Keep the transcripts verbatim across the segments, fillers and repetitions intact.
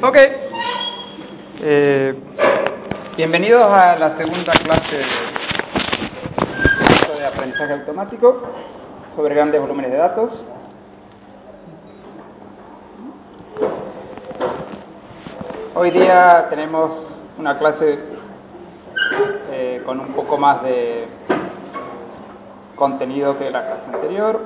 Ok. Eh, bienvenidos a la segunda clase de, de aprendizaje automático sobre grandes volúmenes de datos. Hoy día tenemos una clase eh, con un poco más de contenido que la clase anterior.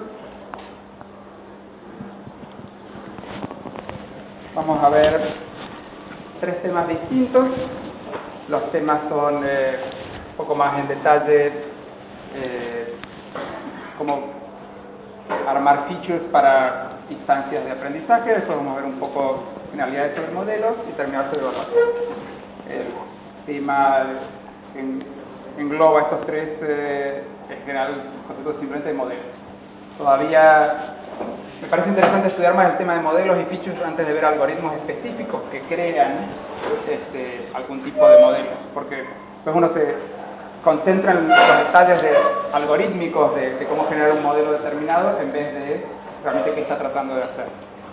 Vamos a ver tres temas distintos. Los temas son eh, un poco más en detalle eh, cómo armar features para instancias de aprendizaje. Después vamos a ver un poco finalidades sobre modelos y terminar sobre evaluación. El tema en, engloba estos tres, eh, en general, conceptos simplemente de modelos. Todavía me parece interesante estudiar más el tema de modelos y features antes de ver algoritmos específicos que crean este, algún tipo de modelos, porque pues uno se concentra en los detalles de, algorítmicos de, de cómo generar un modelo determinado en vez de realmente qué está tratando de hacer.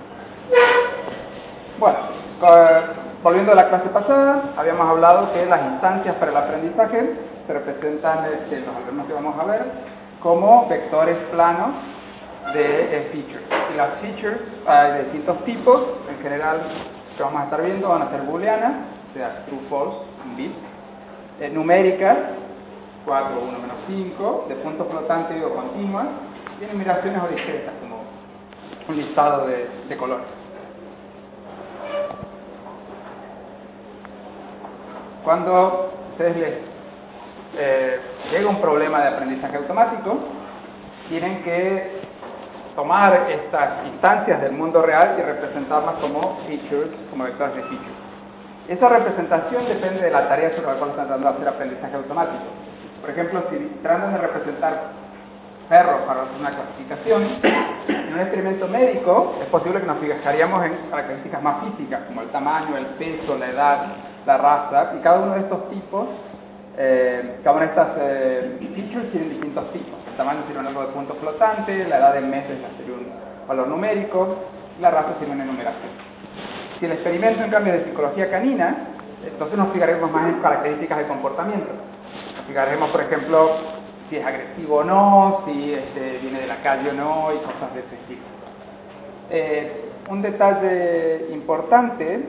Bueno, volviendo a la clase pasada, habíamos hablado que las instancias para el aprendizaje se representan, este, los algoritmos que vamos a ver, como vectores planos de eh, features. Y las features hay de distintos tipos, en general que vamos a estar viendo van a ser booleanas, o sea, true, false, un bit, eh, numéricas, cuatro, uno, menos cinco, de punto flotante o continuas, y enumeraciones o discretas, como un listado de, de colores. Cuando ustedes les eh, llega un problema de aprendizaje automático, tienen que tomar estas instancias del mundo real y representarlas como features, como vectores de features. Esa representación depende de la tarea sobre la cual están tratando de hacer aprendizaje automático. Por ejemplo, si tratan de representar perros para hacer una clasificación, en un experimento médico es posible que nos fijaríamos en características más físicas, como el tamaño, el peso, la edad, la raza, y cada uno de estos tipos, eh, cada una de estas eh, features tienen distintos tipos. El tamaño sería algo de punto flotante, la edad en meses sería un valor numérico, y la raza sería una enumeración. Si el experimento en cambio es de psicología canina, entonces nos fijaremos más en características de comportamiento. Nos fijaremos, por ejemplo, si es agresivo o no, si este, viene de la calle o no, y cosas de ese estilo. Eh, un detalle importante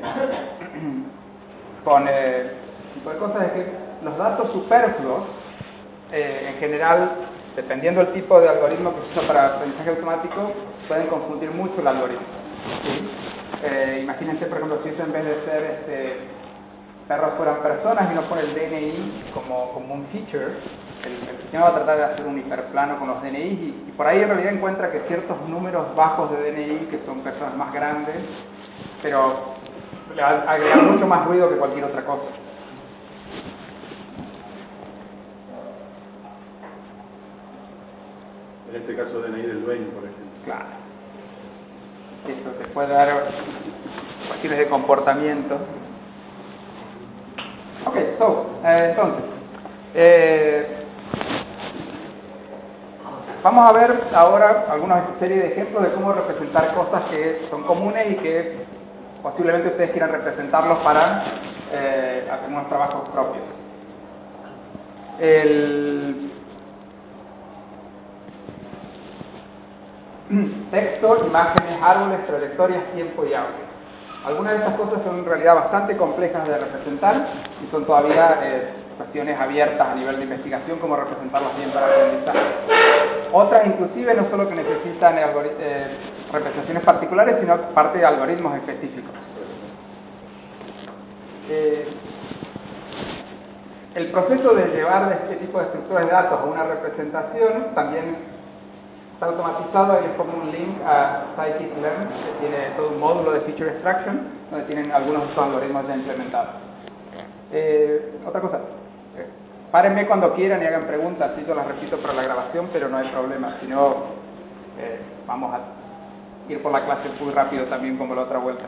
con eh, este tipo de cosas es que los datos superfluos, eh, en general, dependiendo del tipo de algoritmo que se usa para aprendizaje automático, pueden confundir mucho el algoritmo. ¿Sí? Eh, imagínense, por ejemplo, si eso en vez de ser este, perros fueran personas y no pone el D N I como, como un feature, el, el sistema va a tratar de hacer un hiperplano con los D N I y, y por ahí en realidad encuentra que ciertos números bajos de D N I, que son personas más grandes, pero le agregan mucho más ruido que cualquier otra cosa. En este caso D N I del dueño, por ejemplo. Claro. Esto te puede dar cuestiones de comportamiento. Ok, so, eh, entonces, eh, vamos a ver ahora alguna serie de ejemplos de cómo representar cosas que son comunes y que posiblemente ustedes quieran representarlos para eh, hacer unos trabajos propios. El texto, imágenes, árboles, trayectorias, tiempo y audio. Algunas de estas cosas son en realidad bastante complejas de representar y son todavía eh, cuestiones abiertas a nivel de investigación, como representarlas bien para aprendizaje. Otras inclusive no solo que necesitan eh, representaciones particulares, sino parte de algoritmos específicos. Eh, el proceso de llevar de este tipo de estructuras de datos a una representación también está automatizado. Ahí les pongo un link a scikit-learn, que tiene todo un módulo de feature extraction, donde tienen algunos de estos algoritmos ya implementados. Eh, otra cosa, eh, párenme cuando quieran y hagan preguntas, si yo las repito para la grabación, pero no hay problema, si no, eh, vamos a ir por la clase muy rápido también como la otra vuelta.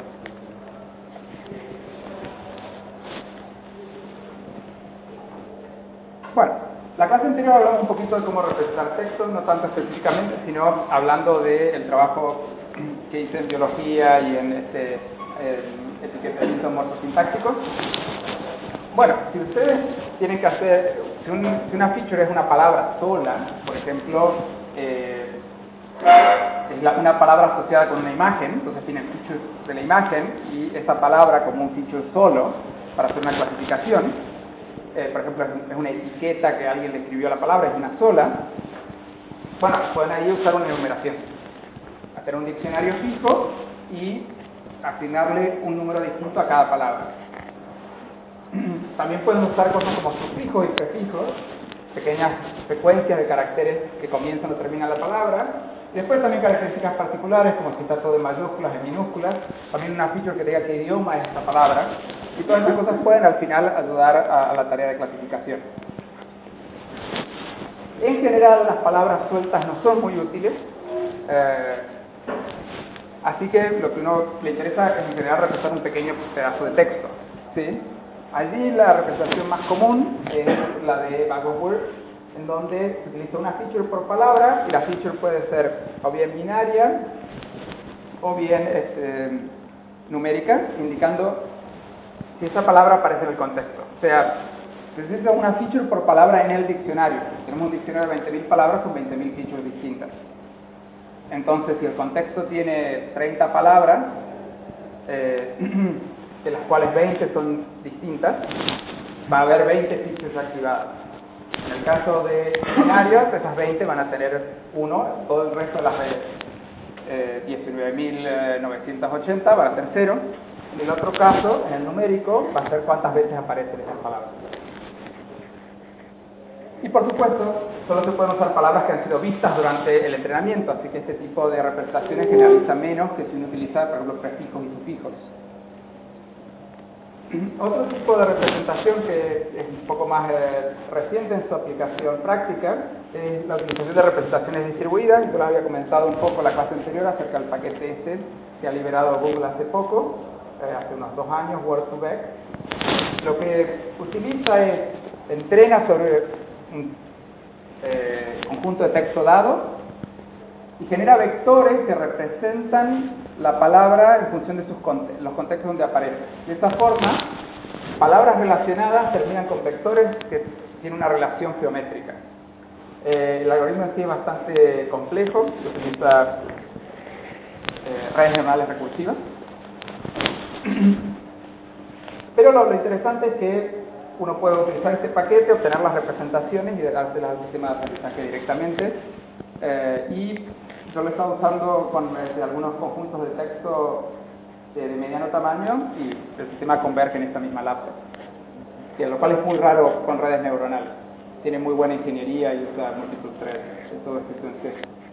Bueno, la clase anterior hablamos un poquito de cómo representar textos, no tanto específicamente, sino hablando del trabajo que hice en biología y en este, eh, etiquetamiento morfosintáctico. Bueno, si ustedes tienen que hacer, si, un, si una feature es una palabra sola, por ejemplo, eh, es la, una palabra asociada con una imagen, entonces tienen features de la imagen y esa palabra como un feature solo para hacer una clasificación. Eh, por ejemplo, es una etiqueta que alguien le escribió a la palabra, es una sola. Bueno, pueden ahí usar una enumeración, hacer un diccionario fijo y asignarle un número distinto a cada palabra. También pueden usar cosas como sufijos y prefijos, pequeñas secuencias de caracteres que comienzan o terminan la palabra. Y después también características particulares, como si está todo en mayúsculas, en minúsculas. También una feature que diga qué idioma es esta palabra. Y todas estas cosas pueden al final ayudar a, a la tarea de clasificación. En general, las palabras sueltas no son muy útiles. Eh, así que lo que uno le interesa es en general representar un pequeño pedazo de texto, ¿sí? Allí la representación más común es la de bag of words, en donde se utiliza una feature por palabra y la feature puede ser o bien binaria o bien este, numérica, indicando si esa palabra aparece en el contexto. O sea, se necesita una feature por palabra en el diccionario. Tenemos un diccionario de veinte mil palabras con veinte mil features distintas. Entonces, si el contexto tiene treinta palabras, eh, de las cuales veinte son distintas, va a haber veinte features activadas. En el caso de binarias, esas veinte van a tener uno, todo el resto de las eh, diecinueve mil novecientos ochenta van a ser cero. En el otro caso, en el numérico, va a ser cuántas veces aparecen esas palabras. Y por supuesto, solo se pueden usar palabras que han sido vistas durante el entrenamiento, así que este tipo de representaciones generaliza menos que si uno utiliza, por ejemplo, prefijos y sufijos. Otro tipo de representación que es un poco más eh, reciente en su aplicación práctica es la utilización de representaciones distribuidas. Yo lo había comentado un poco en la clase anterior acerca del paquete este que ha liberado Google hace poco, eh, hace unos dos años, word to vec. Lo que utiliza es, entrena sobre un eh, conjunto de texto dado y genera vectores que representan la palabra en función de sus conte los contextos donde aparece. De esta forma, palabras relacionadas terminan con vectores que tienen una relación geométrica. Eh, el algoritmo en sí es bastante complejo, utiliza eh, redes neuronales recursivas. Pero lo, lo interesante es que uno puede utilizar este paquete, obtener las representaciones y dárselas al sistema de aprendizaje directamente. Eh, y yo lo he estado usando con este, algunos conjuntos de texto de, de mediano tamaño y el sistema converge en esta misma laptop, que lo cual es muy raro con redes neuronales. Tiene muy buena ingeniería y usa multiple threads, es todo escrito en C.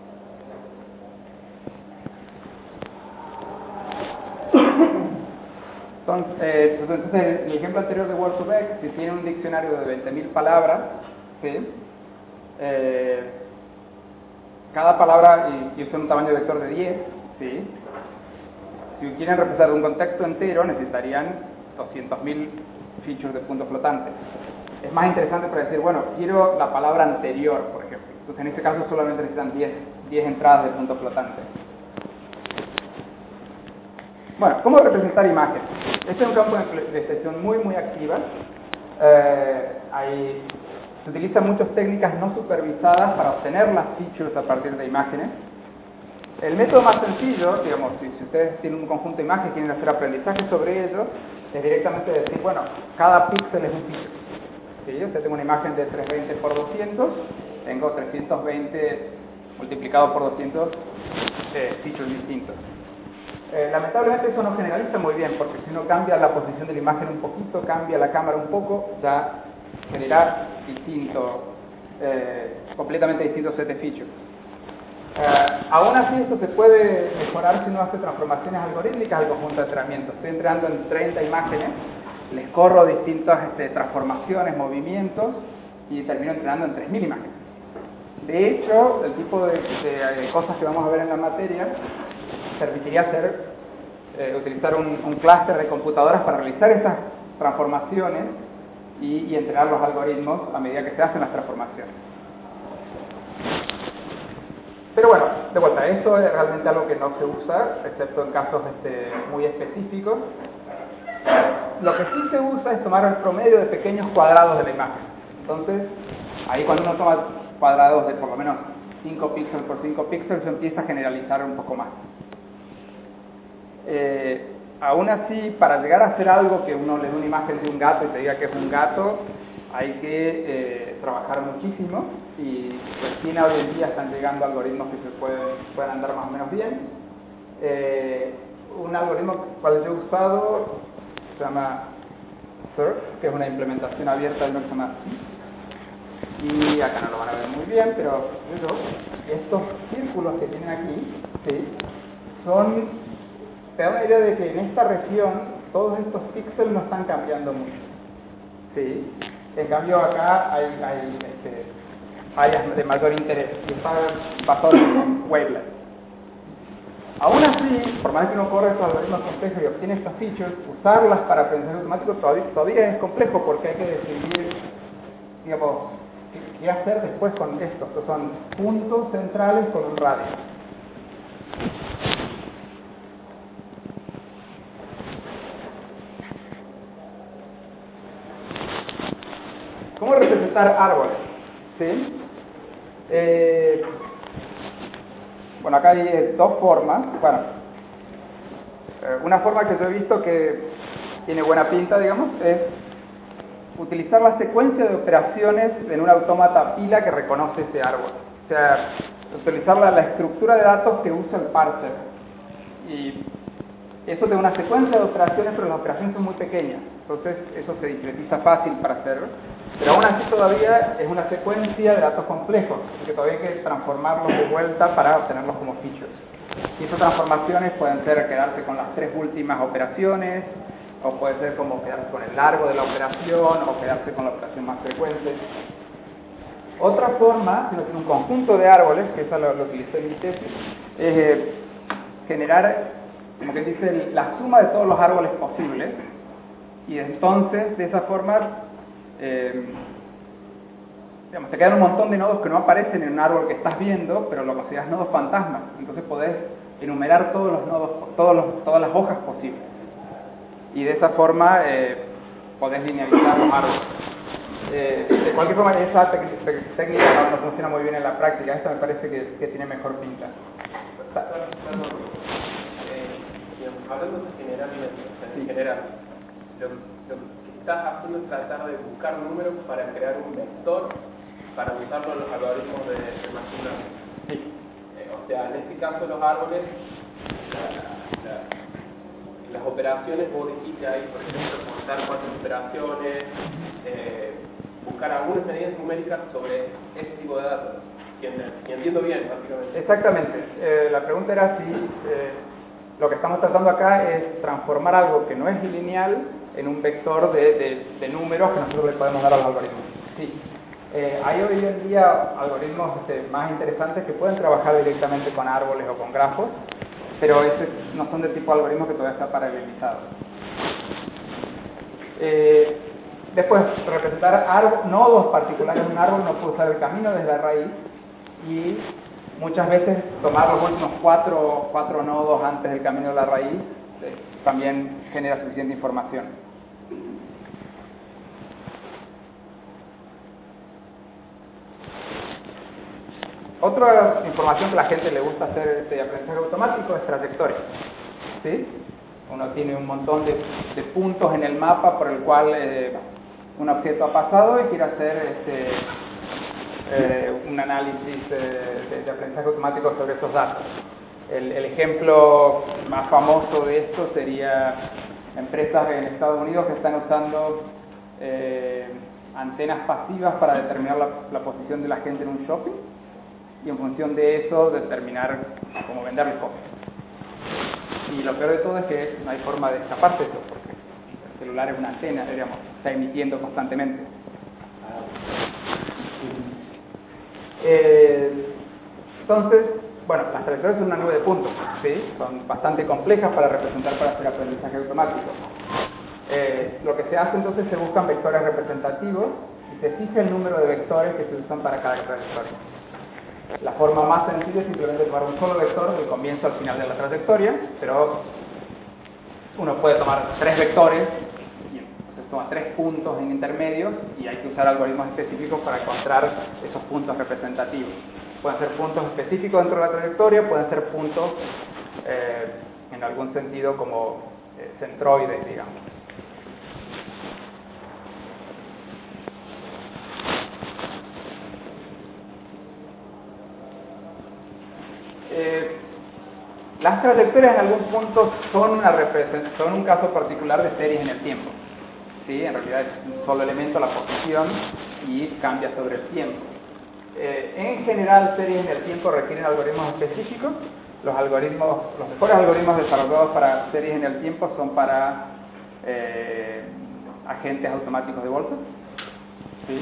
Entonces, eh, entonces, en el ejemplo anterior de word to vec, si tiene un diccionario de veinte mil palabras, ¿sí? eh, cada palabra y, y usa un tamaño de vector de diez, ¿sí? Si quieren representar un contexto entero, necesitarían doscientos mil features de puntos flotantes. Es más interesante para decir, bueno, quiero la palabra anterior, por ejemplo. Entonces, en este caso solamente necesitan diez, diez entradas de puntos flotantes. Bueno, ¿cómo representar imágenes? Este es un campo de expresión muy, muy activa. Eh, hay, se utilizan muchas técnicas no supervisadas para obtener las features a partir de imágenes. El método más sencillo, digamos, si, si ustedes tienen un conjunto de imágenes y quieren hacer aprendizaje sobre ello, es directamente decir, bueno, cada píxel es un feature. ¿Sí? Yo tengo una imagen de trescientos veinte por doscientos, tengo trescientos veinte multiplicado por doscientos eh, features distintos. Eh, lamentablemente eso no generaliza muy bien, porque si uno cambia la posición de la imagen un poquito, cambia la cámara un poco, ya genera distinto, eh, completamente distintos set de features. Eh, aún así esto se puede mejorar si uno hace transformaciones algorítmicas al conjunto de entrenamiento. Estoy entrenando en treinta imágenes, les corro distintas este, transformaciones, movimientos y termino entrenando en tres mil imágenes. De hecho, el tipo de, de, de cosas que vamos a ver en la materia permitiría hacer, eh, utilizar un, un clúster de computadoras para realizar esas transformaciones y, y entrenar los algoritmos a medida que se hacen las transformaciones. Pero bueno, de vuelta, esto es realmente algo que no se usa, excepto en casos este, muy específicos. Lo que sí se usa es tomar el promedio de pequeños cuadrados de la imagen. Entonces, ahí cuando uno toma cuadrados de por lo menos cinco píxeles por cinco píxeles, se empieza a generalizar un poco más. Eh, aún así, para llegar a hacer algo que uno le dé una imagen de un gato y te diga que es un gato, hay que eh, trabajar muchísimo, y recién hoy en día están llegando algoritmos que se pueden, pueden andar más o menos bien. Eh, un algoritmo cual yo he usado se llama Surf, que es una implementación abierta de lo que se llama C. Y acá no lo van a ver muy bien, pero eso, estos círculos que tienen aquí, ¿sí? son, te da una idea de que en esta región todos estos píxeles no están cambiando mucho, ¿sí? En cambio acá hay, hay este, áreas de mayor interés y está basado en wavelength. Aún así, por más que uno corre estos algoritmos complejos y obtiene estas features, usarlas para aprendizaje automático todavía, todavía es complejo, porque hay que decidir, digamos, qué, qué hacer después con esto. Estos son puntos centrales con un radio. ¿Cómo representar árboles? ¿Sí? Eh, bueno, acá hay eh, dos formas. Bueno, eh, una forma que yo he visto que tiene buena pinta, digamos, es utilizar la secuencia de operaciones en un autómata pila que reconoce ese árbol. O sea, utilizar la, la estructura de datos que usa el parser. Y eso te da una secuencia de operaciones, pero las operaciones son muy pequeñas. Entonces, eso se discretiza fácil para hacerlo. Pero aún así todavía es una secuencia de datos complejos, así que todavía hay que transformarlos de vuelta para obtenerlos como features. Y esas transformaciones pueden ser quedarse con las tres últimas operaciones, o puede ser como quedarse con el largo de la operación, o quedarse con la operación más frecuente. Otra forma, si uno tiene un conjunto de árboles, que eso lo, lo utilicé en mi tesis, es eh, generar, como que dice, la suma de todos los árboles posibles, y entonces de esa forma Eh, digamos, te quedan un montón de nodos que no aparecen en un árbol que estás viendo, pero lo consideras nodos fantasmas. Entonces podés enumerar todos los nodos, todos los, todas las hojas posibles. Y de esa forma eh, podés linealizar los árboles. Eh, de cualquier forma, esa técnica no, no funciona muy bien en la práctica. Esta me parece que, que tiene mejor pinta. Eh, hablando de generalmente, en general, lo, lo que estás haciendo es tratar de buscar números para crear un vector para usarlo en los algoritmos de, de machine learning. Sí. Eh, o sea, en este caso los árboles, la, la, las operaciones, vos dijiste ahí, por ejemplo, contar cuántas operaciones, eh, buscar algunas medidas numéricas sobre ese tipo de datos. Y entiendo bien, básicamente. Exactamente. Eh, la pregunta era si eh, lo que estamos tratando acá es transformar algo que no es lineal en un vector de, de, de números que nosotros le podemos dar a los algoritmos. Sí. Eh, hay hoy en día algoritmos este, más interesantes que pueden trabajar directamente con árboles o con grafos, pero esos no son del tipo de algoritmos que todavía está paralelizado. Eh, después, representar árbol, nodos particulares de un árbol, no puede usar el camino desde la raíz, y muchas veces tomar los últimos cuatro, cuatro nodos antes del camino de la raíz eh, también genera suficiente información. Otra información que a la gente le gusta hacer de aprendizaje automático es trayectoria. ¿Sí? Uno tiene un montón de, de puntos en el mapa por el cual eh, un objeto ha pasado y quiere hacer este, eh, un análisis eh, de, de aprendizaje automático sobre esos datos. El, el ejemplo más famoso de esto sería empresas en Estados Unidos que están usando eh, antenas pasivas para determinar la, la posición de la gente en un shopping, y en función de eso determinar cómo venderle cosas. Y lo peor de todo es que no hay forma de escaparse de eso, porque el celular es una antena, digamos, está emitiendo constantemente. Eh, entonces, bueno, las trayectorias son una nube de puntos, ¿sí? Son bastante complejas para representar para hacer aprendizaje automático. Eh, lo que se hace entonces, se buscan vectores representativos y se fija el número de vectores que se usan para cada trayectoria. La forma más sencilla es simplemente tomar un solo vector del comienzo al final de la trayectoria, pero uno puede tomar tres vectores y entonces toma tres puntos en intermedios y hay que usar algoritmos específicos para encontrar esos puntos representativos. Pueden ser puntos específicos dentro de la trayectoria, pueden ser puntos eh, en algún sentido como eh, centroides, digamos. Eh, las trayectorias en algún punto son, una son un caso particular de series en el tiempo. ¿Sí? En realidad es un solo elemento, la posición, y cambia sobre el tiempo. Eh, en general, series en el tiempo requieren algoritmos específicos. Los algoritmos, los mejores algoritmos desarrollados para series en el tiempo son para eh, agentes automáticos de bolsa. ¿Sí?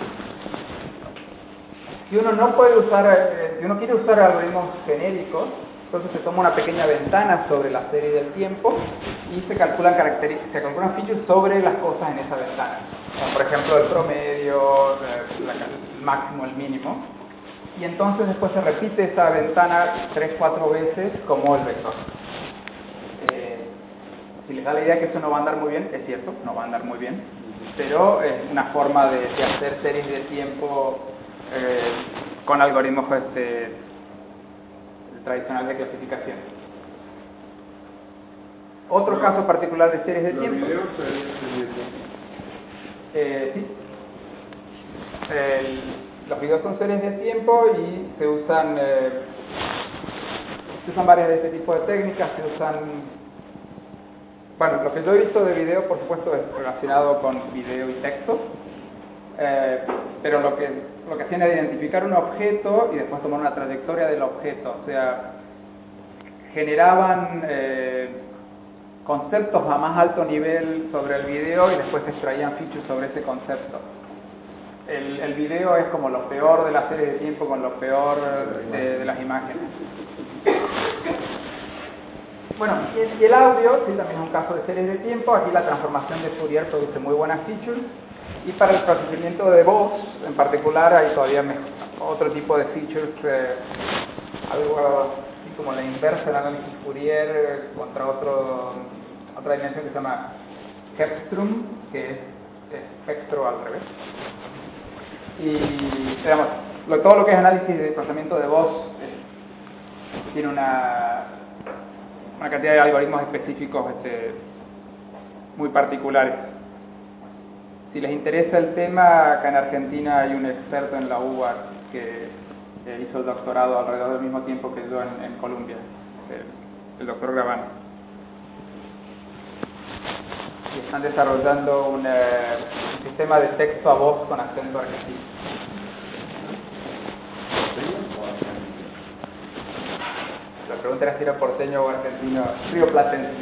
Si uno no puede usar, eh, si uno quiere usar algoritmos genéricos, entonces se toma una pequeña ventana sobre la serie del tiempo y se calculan características, se calculan features sobre las cosas en esa ventana. Como por ejemplo el promedio, el máximo, el mínimo. Y entonces después se repite esa ventana tres, cuatro veces como el vector. Eh, si les da la idea que eso no va a andar muy bien, es cierto, no va a andar muy bien, pero es una forma de, de hacer series de tiempo eh, con algoritmos este, tradicionales de clasificación. Otro no, caso particular de series de los tiempo. videos se ven Eh, sí. El, los videos son series de tiempo y se usan eh, se usan varias de este tipo de técnicas. Se usan, bueno, lo que yo he visto de video, por supuesto, es relacionado con video y texto, eh, pero lo que lo que hacían era identificar un objeto y después tomar una trayectoria del objeto, o sea, generaban eh, conceptos a más alto nivel sobre el video y después extraían features sobre ese concepto. El, el video es como lo peor de la serie de tiempo con lo peor de, de las imágenes. Bueno, y el audio, sí, también es un caso de series de tiempo. Aquí la transformación de Fourier produce muy buenas features. Y para el procesamiento de voz, en particular, hay todavía mejor, otro tipo de features, eh, algo así como la inversa del análisis Fourier eh, contra otro, otra dimensión que se llama Hepstrom, que es espectro al revés. Y digamos, lo, todo lo que es análisis de procesamiento de voz eh, tiene una, una cantidad de algoritmos específicos este, muy particulares. Si les interesa el tema, acá en Argentina hay un experto en la U B A que eh, hizo el doctorado alrededor del mismo tiempo que yo en, en Colombia, el, el doctor Gravano. Y están desarrollando un, eh, un sistema de texto a voz con acento argentino. La pregunta era si era porteño o argentino, rioplatense.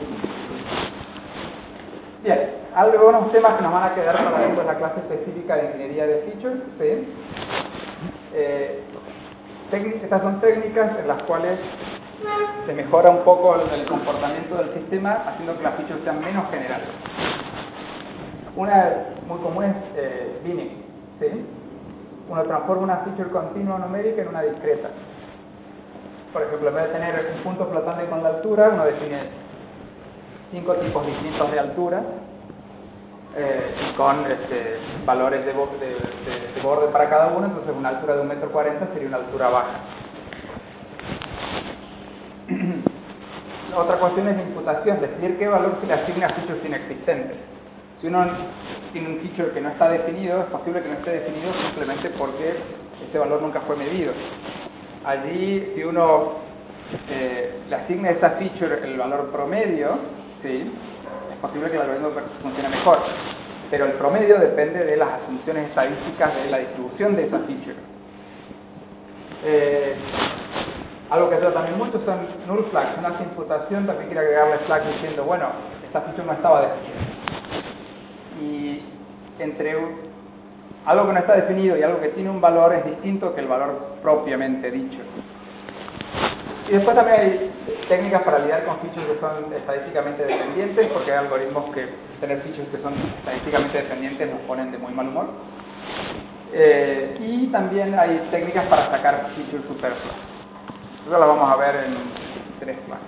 Bien, algunos temas que nos van a quedar para después la clase específica de ingeniería de features. ¿Sí? Eh, estas son técnicas en las cuales se mejora un poco el, el comportamiento del sistema haciendo que las features sean menos generales. Una muy común es eh, binning. ¿Sí? Uno transforma una feature continua numérica en una discreta. Por ejemplo, en vez de tener un punto flotante con la altura, uno define cinco tipos distintos de altura eh, con este, valores de, bo de, de, de borde para cada uno. Entonces una altura de un metro cuarenta sería una altura baja. Otra cuestión es la imputación, decidir qué valor se le asigna a features inexistentes. Si uno tiene un feature que no está definido, es posible que no esté definido simplemente porque ese valor nunca fue medido. Allí, si uno eh, le asigna a esa feature el valor promedio, sí, es posible que el algoritmo funcione mejor, pero el promedio depende de las asunciones estadísticas de la distribución de esa feature. Eh, algo que ayuda también mucho son null flags. Una imputación también quiere agregarle flags diciendo, bueno, esta feature no estaba definida. Y entre algo que no está definido y algo que tiene un valor es distinto que el valor propiamente dicho. Y después también hay técnicas para lidiar con features que son estadísticamente dependientes, porque hay algoritmos que tener features que son estadísticamente dependientes nos ponen de muy mal humor. Eh, y también hay técnicas para sacar features superfluas. Eso lo vamos a ver en tres clases.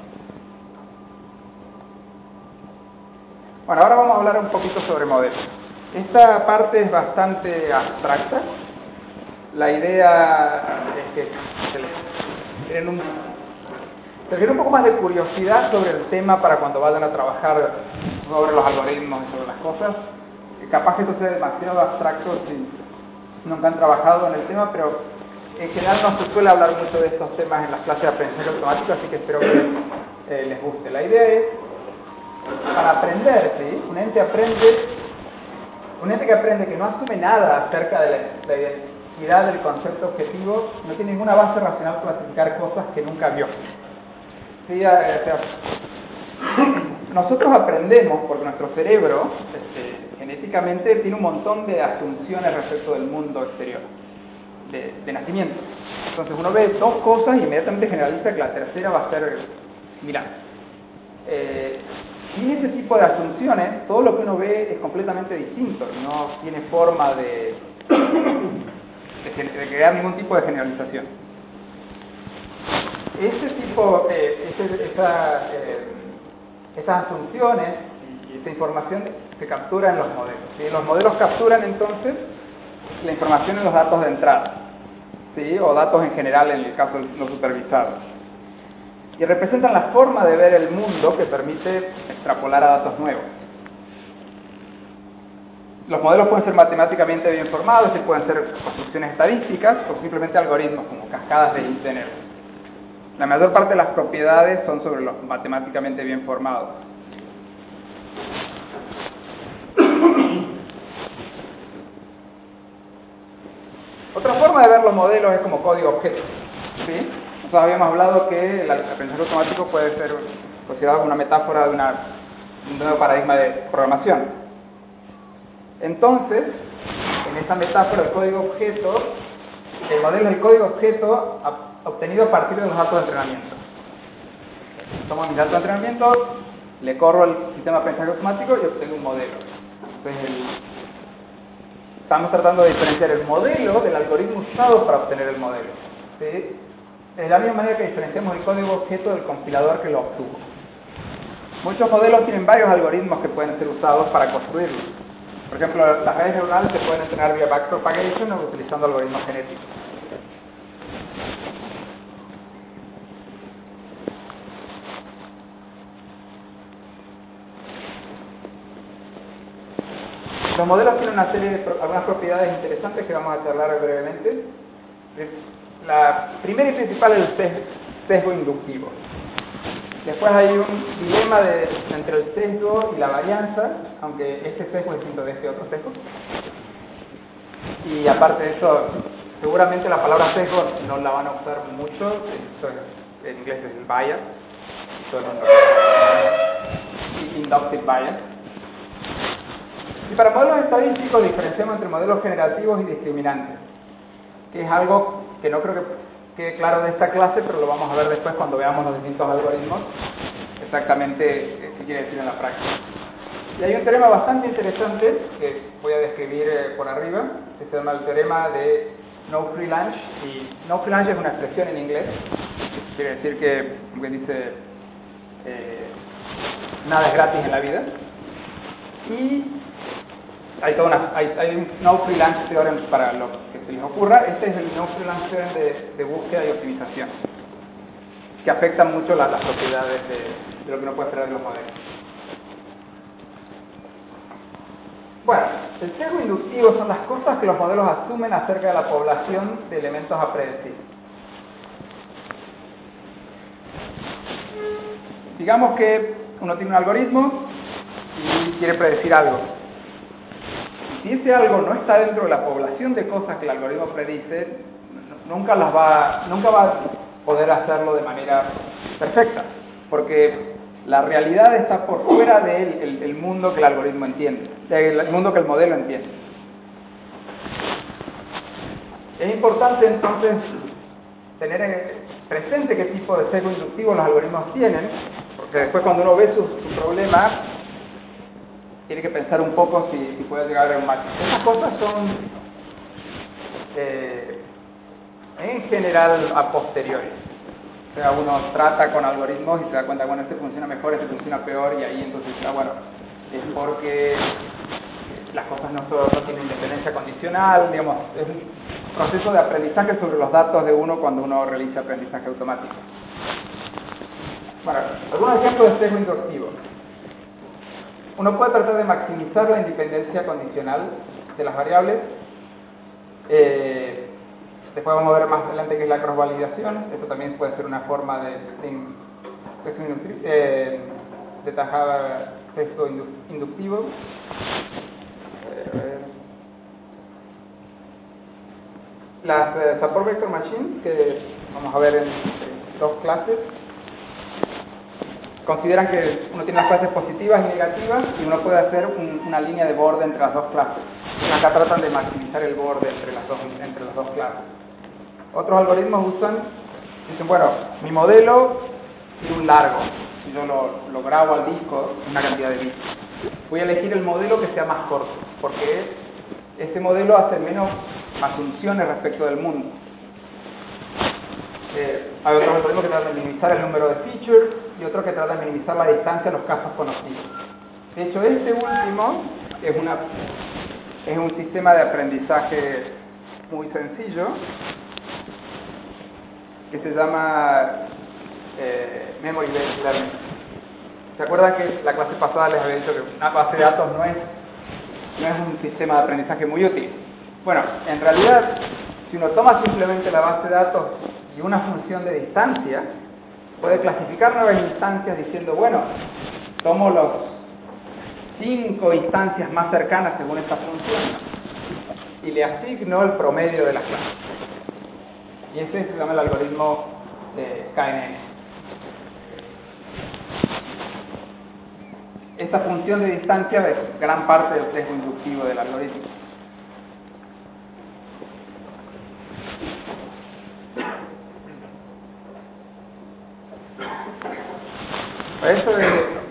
Bueno, ahora vamos a hablar un poquito sobre modelos. Esta parte es bastante abstracta. La idea es que se les tienen un, se requiere un poco más de curiosidad sobre el tema para cuando vayan a trabajar sobre los algoritmos y sobre las cosas. Capaz que esto sea demasiado abstracto si nunca han trabajado en el tema, pero en general no se suele hablar mucho de estos temas en las clases de aprendizaje automático, así que espero que eh, les guste. La idea es, para aprender, ¿sí? Un ente aprende, un ente que aprende que no asume nada acerca de la, la identidad del concepto objetivo, no tiene ninguna base racional para clasificar cosas que nunca vio. ¿Sí? O sea, nosotros aprendemos porque nuestro cerebro este, genéticamente tiene un montón de asunciones respecto del mundo exterior, de, de nacimiento. Entonces uno ve dos cosas y inmediatamente generaliza que la tercera va a ser similar. Eh, y ese tipo de asunciones, todo lo que uno ve es completamente distinto y no tiene forma de, de, de crear ningún tipo de generalización. Ese tipo, eh, ese, esa, eh, esas asunciones y esa información se captura en los modelos. ¿Sí? Los modelos capturan entonces la información en los datos de entrada, ¿sí? O datos en general en el caso de los supervisados. Y representan la forma de ver el mundo que permite extrapolar a datos nuevos. Los modelos pueden ser matemáticamente bien formados y pueden ser construcciones estadísticas o simplemente algoritmos como cascadas de ínteros. La mayor parte de las propiedades son sobre los matemáticamente bien formados. Otra forma de ver los modelos es como código objeto, ¿sí? Nosotros habíamos hablado que el aprendizaje automático puede ser considerado como una metáfora de una, un nuevo paradigma de programación. Entonces, en esa metáfora del código objeto, el modelo es el código objeto obtenido a partir de los datos de entrenamiento. Tomo mis datos de entrenamiento, le corro el sistema de aprendizaje automático y obtengo un modelo. Entonces, el, estamos tratando de diferenciar el modelo del algoritmo usado para obtener el modelo, ¿sí? De la misma manera que diferenciamos el código objeto del compilador que lo obtuvo. Muchos modelos tienen varios algoritmos que pueden ser usados para construirlos. Por ejemplo, las redes neuronales se pueden entrenar vía backpropagation o utilizando algoritmos genéticos. Los modelos tienen una serie de algunas propiedades interesantes que vamos a charlar brevemente. La primera y principal es el sesgo inductivo. Después hay un dilema de, entre el sesgo y la varianza, aunque este sesgo es distinto de este otro sesgo. Y aparte de eso, seguramente la palabra sesgo no la van a usar mucho, eso es, en inglés es el bias, todo el mundo. Inductive bias. Y para modelos estadísticos diferenciamos entre modelos generativos y discriminantes, que es algo que no creo que quede claro de esta clase, pero lo vamos a ver después cuando veamos los distintos algoritmos, exactamente qué quiere decir en la práctica. Y hay un teorema bastante interesante que voy a describir eh, por arriba, que se llama el teorema de no free lunch, y no free lunch es una expresión en inglés, quiere decir que, como dice, eh, nada es gratis en la vida, y hay, toda una, hay, hay un no free lunch theorem para lo que se les ocurra. Este es el no free lunch theorem de, de búsqueda y optimización, que afecta mucho la, las propiedades de, de lo que uno puede esperar de los modelos. Bueno, el sesgo inductivo son las cosas que los modelos asumen acerca de la población de elementos a predecir. Digamos que uno tiene un algoritmo y quiere predecir algo. Si ese algo no está dentro de la población de cosas que el algoritmo predice, nunca las va, nunca va a poder hacerlo de manera perfecta, porque la realidad está por fuera del el, el mundo que el algoritmo entiende, el mundo que el modelo entiende. Es importante entonces tener presente qué tipo de sesgo inductivo los algoritmos tienen, porque después cuando uno ve su, su problema, tiene que pensar un poco si, si puede llegar a un match. Esas cosas son eh, en general a posteriori. O sea, uno trata con algoritmos y se da cuenta, bueno, este funciona mejor, este funciona peor, y ahí entonces, ah, bueno, es porque las cosas no, son, no tienen independencia condicional, digamos, es un proceso de aprendizaje sobre los datos de uno cuando uno realiza aprendizaje automático. Bueno, algunos ejemplos de sesgo inductivo. Uno puede tratar de maximizar la independencia condicional de las variables. Eh, después vamos a ver más adelante qué es la cross-validación. Esto también puede ser una forma de, de, de, eh, de tajar sesgo inductivo. Eh, las eh, Support Vector Machines, que vamos a ver en, en dos clases, consideran que uno tiene las clases positivas y negativas y uno puede hacer un, una línea de borde entre las dos clases. Acá tratan de maximizar el borde entre las dos, entre las dos clases. Otros algoritmos usan, dicen, bueno, mi modelo tiene un largo, si yo lo, lo grabo al disco, una cantidad de bits. Voy a elegir el modelo que sea más corto, porque ese modelo hace menos asunciones respecto del mundo. Eh, hay otros algoritmos que tratan de minimizar el número de features y otros que tratan de minimizar la distancia a los casos conocidos. De hecho, este último es, una, es un sistema de aprendizaje muy sencillo que se llama eh, Memory Based Learning. ¿Se acuerdan que la clase pasada les había dicho que una base de datos no es, no es un sistema de aprendizaje muy útil? Bueno, en realidad, si uno toma simplemente la base de datos y una función de distancia, puede clasificar nuevas instancias diciendo, bueno, tomo los cinco instancias más cercanas según esta función y le asigno el promedio de las clases. Y ese se llama el algoritmo de K N N. Esta función de distancia es gran parte del sesgo inductivo del algoritmo. Eso de,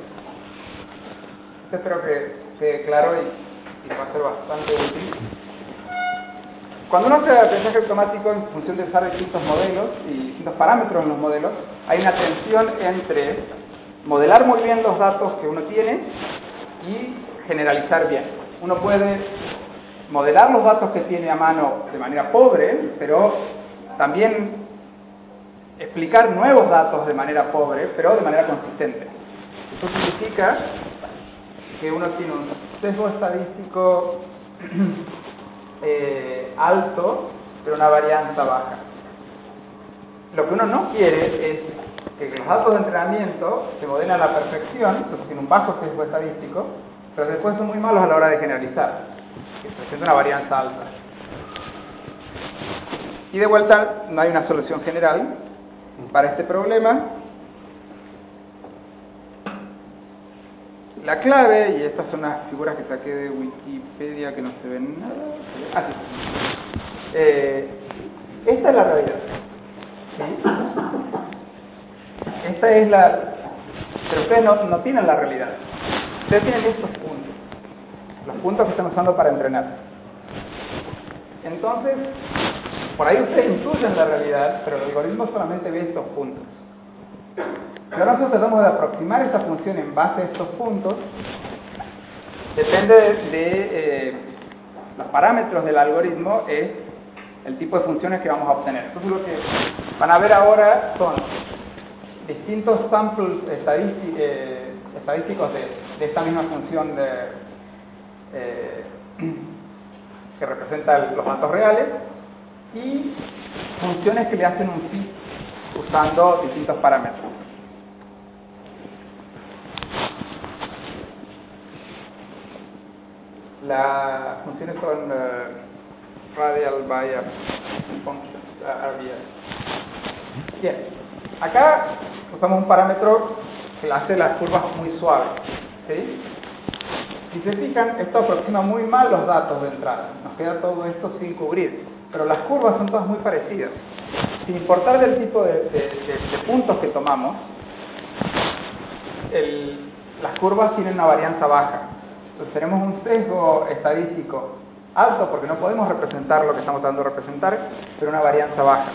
espero que quede claro y, y va a ser bastante útil. Cuando uno hace aprendizaje automático en función de usar distintos modelos y distintos parámetros en los modelos, hay una tensión entre modelar muy bien los datos que uno tiene y generalizar bien. Uno puede modelar los datos que tiene a mano de manera pobre, pero también explicar nuevos datos de manera pobre, pero de manera consistente. Esto significa que uno tiene un sesgo estadístico eh, alto, pero una varianza baja. Lo que uno no quiere es que los datos de entrenamiento se modelen a la perfección, entonces tiene un bajo sesgo estadístico, pero después son muy malos a la hora de generalizar, que presenta una varianza alta. Y de vuelta, no hay una solución general para este problema. La clave, y estas son unas figuras que saqué de Wikipedia que no se ven nada. Ah, sí. Eh, esta es la realidad. ¿Sí? Esta es la... Pero ustedes no, no tienen la realidad. Ustedes tienen estos puntos. Los puntos que están usando para entrenar. Entonces, por ahí ustedes intuyen la realidad, pero el algoritmo solamente ve estos puntos. Si ahora nosotros tratamos de aproximar esta función en base a estos puntos, depende de, de eh, los parámetros del algoritmo, es el tipo de funciones que vamos a obtener. Entonces lo que van a ver ahora son distintos samples estadísticos, eh, estadísticos de, de esta misma función de, eh, que representa el, los datos reales, y funciones que le hacen un fit usando distintos parámetros. Las funciones son uh, radial bias functions, uh, R B S. Bien, acá usamos un parámetro que hace las curvas muy suaves, ¿sí? Si se fijan, esto aproxima muy mal los datos de entrada. Nos queda todo esto sin cubrir, pero las curvas son todas muy parecidas. Sin importar del tipo de, de, de, de puntos que tomamos, el, las curvas tienen una varianza baja. Entonces tenemos un sesgo estadístico alto porque no podemos representar lo que estamos tratando de representar, pero una varianza baja.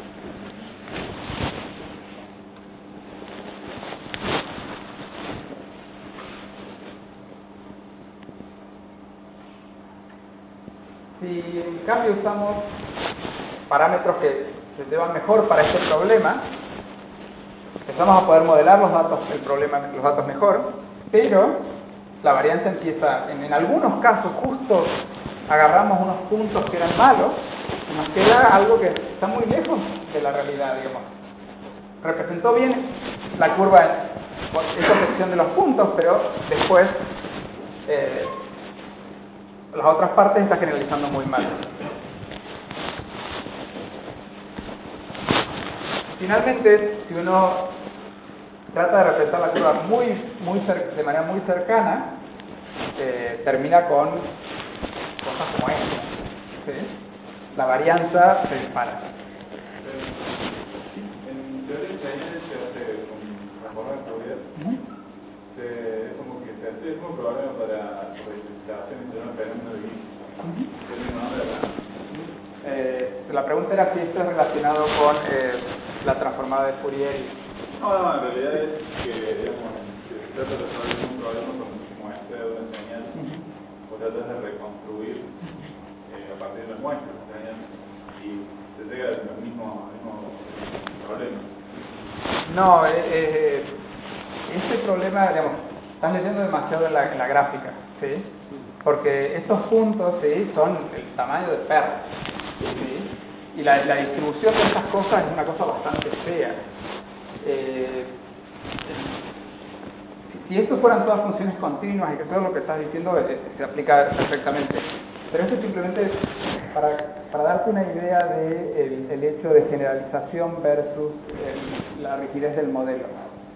Si en cambio usamos parámetros que se llevan mejor para este problema, empezamos a poder modelar los datos, el problema, los datos mejor, pero la varianza empieza, en, en algunos casos justo agarramos unos puntos que eran malos y nos queda algo que está muy lejos de la realidad, digamos. Representó bien la curva, esa sección de los puntos, pero después eh, las otras partes está generalizando muy mal. Finalmente, si uno trata de representar la curva muy, muy de manera muy cercana, eh, termina con cosas como esta, ¿sí? La varianza se dispara. En teoría de señales se hace con transformar de Fourier, uh-huh. se, es como que se hace, es como problema para representación de un fenómeno de Gauss. Uh-huh. ¿Qué mismo nombre acá? Eh, la pregunta era si esto es relacionado con eh, la transformada de Fourier. No, no, en realidad es que, digamos, si se trata de resolver un problema como este de una señal, uh-huh. o tratas de reconstruir eh, a partir de las muestras la señal y se llega al mismo, mismo problema. No, eh, eh, este problema, digamos, estás leyendo demasiado en la, en la gráfica, ¿sí? Porque estos puntos, ¿sí?, son el tamaño de perros, ¿sí? Y la, la distribución de estas cosas es una cosa bastante fea. Eh, si estos fueran todas funciones continuas y que todo lo que estás diciendo eh, se aplica perfectamente, pero esto es simplemente para, para darte una idea de el, el hecho de generalización versus el, la rigidez del modelo.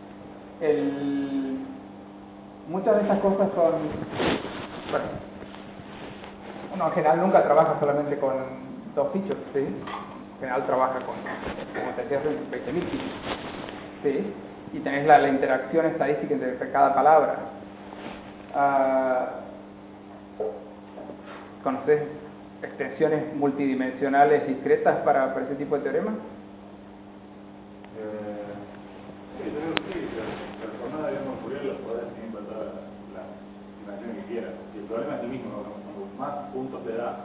El, muchas de estas cosas son, bueno, uno en general nunca trabaja solamente con dos features, ¿sí? En general trabaja con, como te decía, veinte mil features, ¿sí? Y tenés la, la interacción estadística entre cada palabra. Uh, ¿Conoces extensiones multidimensionales discretas para, para ese tipo de teoremas? Eh, sí, yo creo que sí. La transformada, digamos, Fourier los podés encontrar la dimensión que quieras. Y el problema es el mismo, ¿no? Cuando más puntos te da,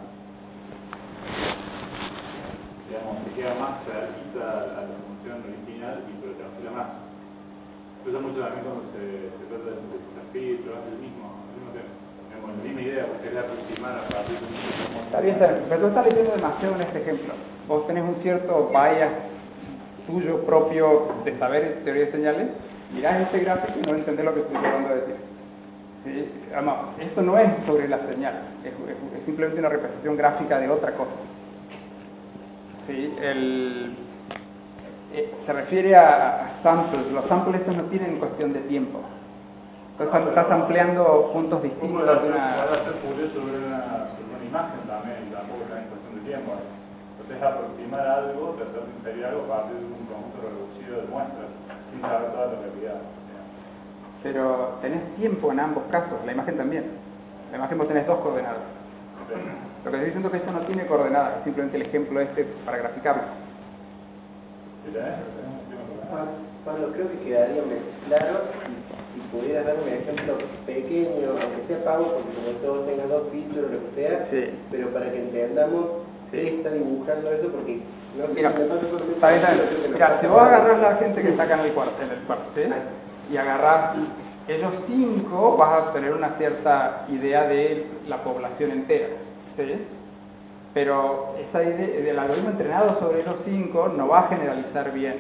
digamos, te queda más cerquita a la función original y pero te oscila más. Se usa mucho también cuando se, se trata de los filtros, es el mismo, el mismo tema. Digamos, la misma idea, porque es la aproximar a partir de un mismo. Está bien, está bien, pero tú estás leyendo demasiado en este ejemplo. Vos tenés un cierto bias tuyo propio de saber teoría de señales, mirás este gráfico y no entendés lo que estoy tratando de decir. ¿Sí? Además, esto no es sobre la señal, es, es, es simplemente una representación gráfica de otra cosa. ¿Sí? El, eh, se refiere a, a samples. Los samples estos no tienen cuestión de tiempo. Entonces estás ampliando puntos distintos de una... Para hacer Fourier sobre una, sobre una imagen también, tampoco está en cuestión de tiempo. Entonces aproximar algo, tratar de inferir algo a partir de un conjunto reducido de muestras, sin saber toda la realidad. Pero tenés tiempo en ambos casos, la imagen también. La imagen vos tenés dos coordenadas. Sí. Lo que estoy diciendo es que esto no tiene coordenadas, es simplemente el ejemplo este para graficarlo. ¿Sí tenés? Pablo, creo que quedaría más claro si, si pudieras dar un ejemplo pequeño, aunque sea pago, porque como todos tengan dos features o lo que sea, sí. Pero para que entendamos sí. Qué está dibujando eso, porque no sé Mira, si me pasa por está bien, está bien. Mira, si vos agarrás la gente que está acá en el cuarto, en el cuarto, ¿sí? Y agarrás ellos cinco, vas a tener una cierta idea de la población entera, ¿sí? Pero esa idea del algoritmo entrenado sobre esos cinco no va a generalizar bien.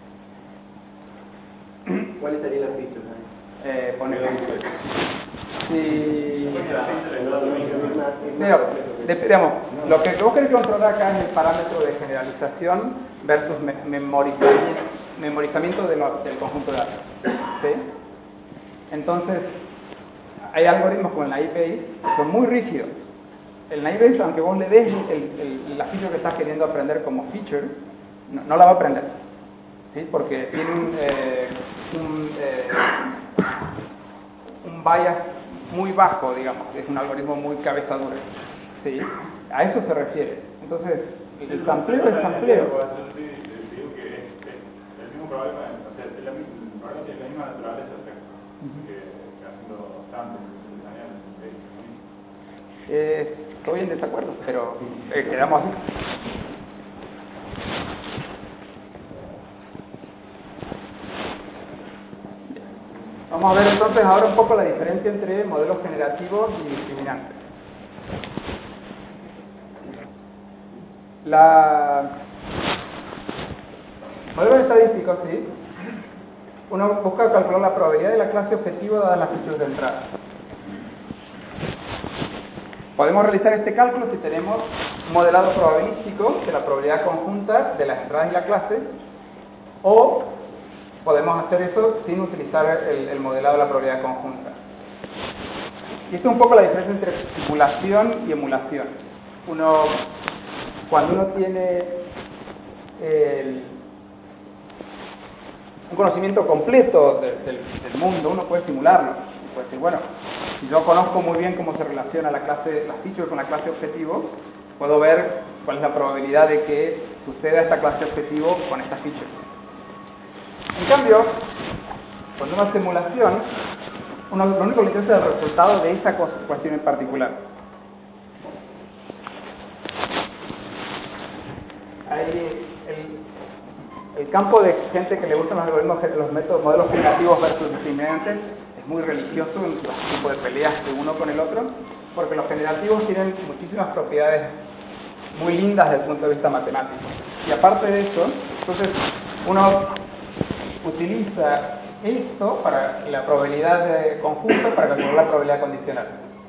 ¿Cuáles serían las features? Eh, poner si pero, de, digamos, lo que vos querés controlar acá es el parámetro de generalización versus me, memorizamiento, memorizamiento de lo, del conjunto de datos, ¿sí? Entonces hay algoritmos como el naive Bayes que son muy rígidos. El naive Bayes, aunque vos le des el, el, la feature que estás queriendo aprender como feature, no, no la va a aprender, ¿sí? Porque tiene un, eh, un, eh, un bias muy bajo, digamos, es un algoritmo muy cabeza dura. ¿sí? A eso se refiere. Entonces, el sampleo es sampleo. Sí, digo que es, es el mismo problema, o sea, es la misma, el problema tiene la misma naturaleza que, que haciendo samples. Eh, estoy en desacuerdo, pero eh, quedamos así. Vamos a ver entonces ahora un poco la diferencia entre modelos generativos y discriminantes. La... Modelos estadísticos, sí. Uno busca calcular la probabilidad de la clase objetivo dadas las features de entrada. Podemos realizar este cálculo si tenemos un modelado probabilístico de la probabilidad conjunta de las entradas y la clase, o podemos hacer eso sin utilizar el, el modelado de la probabilidad conjunta. Y esto es un poco la diferencia entre simulación y emulación. Uno, cuando uno tiene el, un conocimiento completo de, de, del mundo, uno puede simularlo. Puede decir, bueno, si yo conozco muy bien cómo se relaciona la clase, las features con la clase objetivo, puedo ver cuál es la probabilidad de que suceda esta clase objetivo con estas features. En cambio, cuando uno hace simulación, uno, lo único que le interesa es el resultado de esa cuestión en particular. Hay el, el campo de gente que le gustan los algoritmos, los métodos, modelos generativos versus discriminantes, es muy religioso en los tipos de peleas de uno con el otro, porque los generativos tienen muchísimas propiedades muy lindas desde el punto de vista matemático. Y aparte de eso, entonces uno utiliza esto para la probabilidad de conjunto para calcular la probabilidad condicional.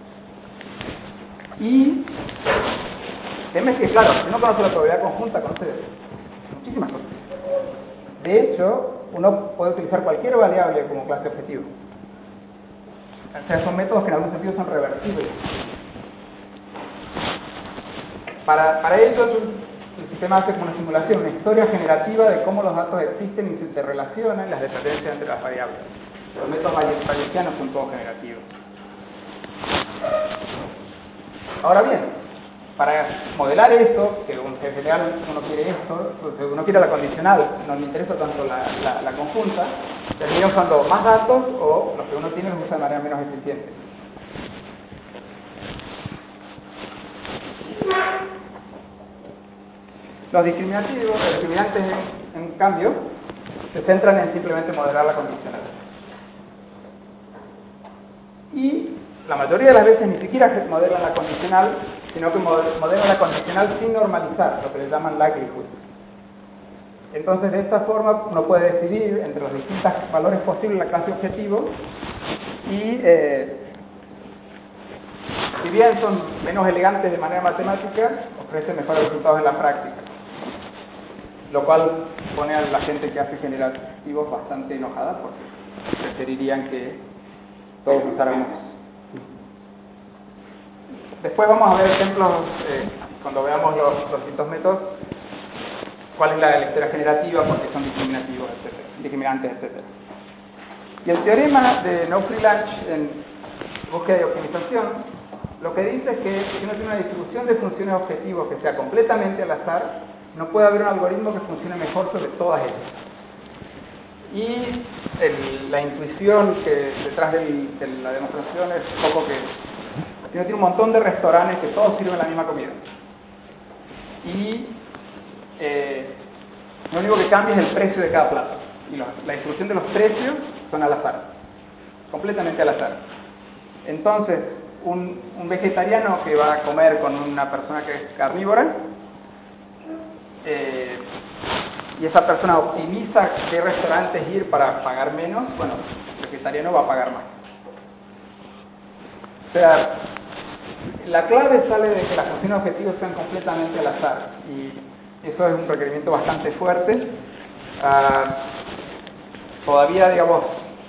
Y teme que, claro, si uno conoce la probabilidad conjunta, conoce muchísimas cosas. De hecho, uno puede utilizar cualquier variable como clase objetivo. O sea, son métodos que en algún sentido son reversibles. Para, para ello, el sistema hace como una simulación, una historia generativa de cómo los datos existen y se interrelacionan y las dependencias entre las variables. Los métodos bayesianos son todos generativos. Ahora bien, para modelar esto, que en general uno quiere esto, uno quiere la condicional, no le interesa tanto la, la, la conjunta, termina usando más datos o los que uno tiene los usa de manera menos eficiente. Los discriminativos, los discriminantes en, en cambio, se centran en simplemente modelar la condicional. Y la mayoría de las veces ni siquiera modelan la condicional, sino que modelan la condicional sin normalizar, lo que les llaman likelihood. Entonces, de esta forma, uno puede decidir entre los distintos valores posibles de la clase objetivo y, eh, si bien son menos elegantes de manera matemática, ofrecen mejores resultados en la práctica. Lo cual pone a la gente que hace generativos bastante enojada porque preferirían que todos usáramos. Después vamos a ver ejemplos, eh, cuando veamos los, los distintos métodos, cuál es la lectura generativa, por qué son discriminativos, etcétera, discriminantes, etcétera. Y el teorema de No Free Lunch en búsqueda y optimización, lo que dice es que si uno tiene una distribución de funciones objetivos que sea completamente al azar, no puede haber un algoritmo que funcione mejor sobre todas ellas. Y el, la intuición que detrás del, de la demostración es un poco que si uno tiene un montón de restaurantes que todos sirven la misma comida. Y eh, lo único que cambia es el precio de cada plato. Y lo, la distribución de los precios son al azar. Completamente al azar. Entonces, un, un vegetariano que va a comer con una persona que es carnívora, Eh, y esa persona optimiza qué restaurantes ir para pagar menos, bueno, el vegetariano va a pagar más. O sea, la clave sale de que las funciones objetivas sean completamente al azar, y eso es un requerimiento bastante fuerte. Uh, todavía, digamos,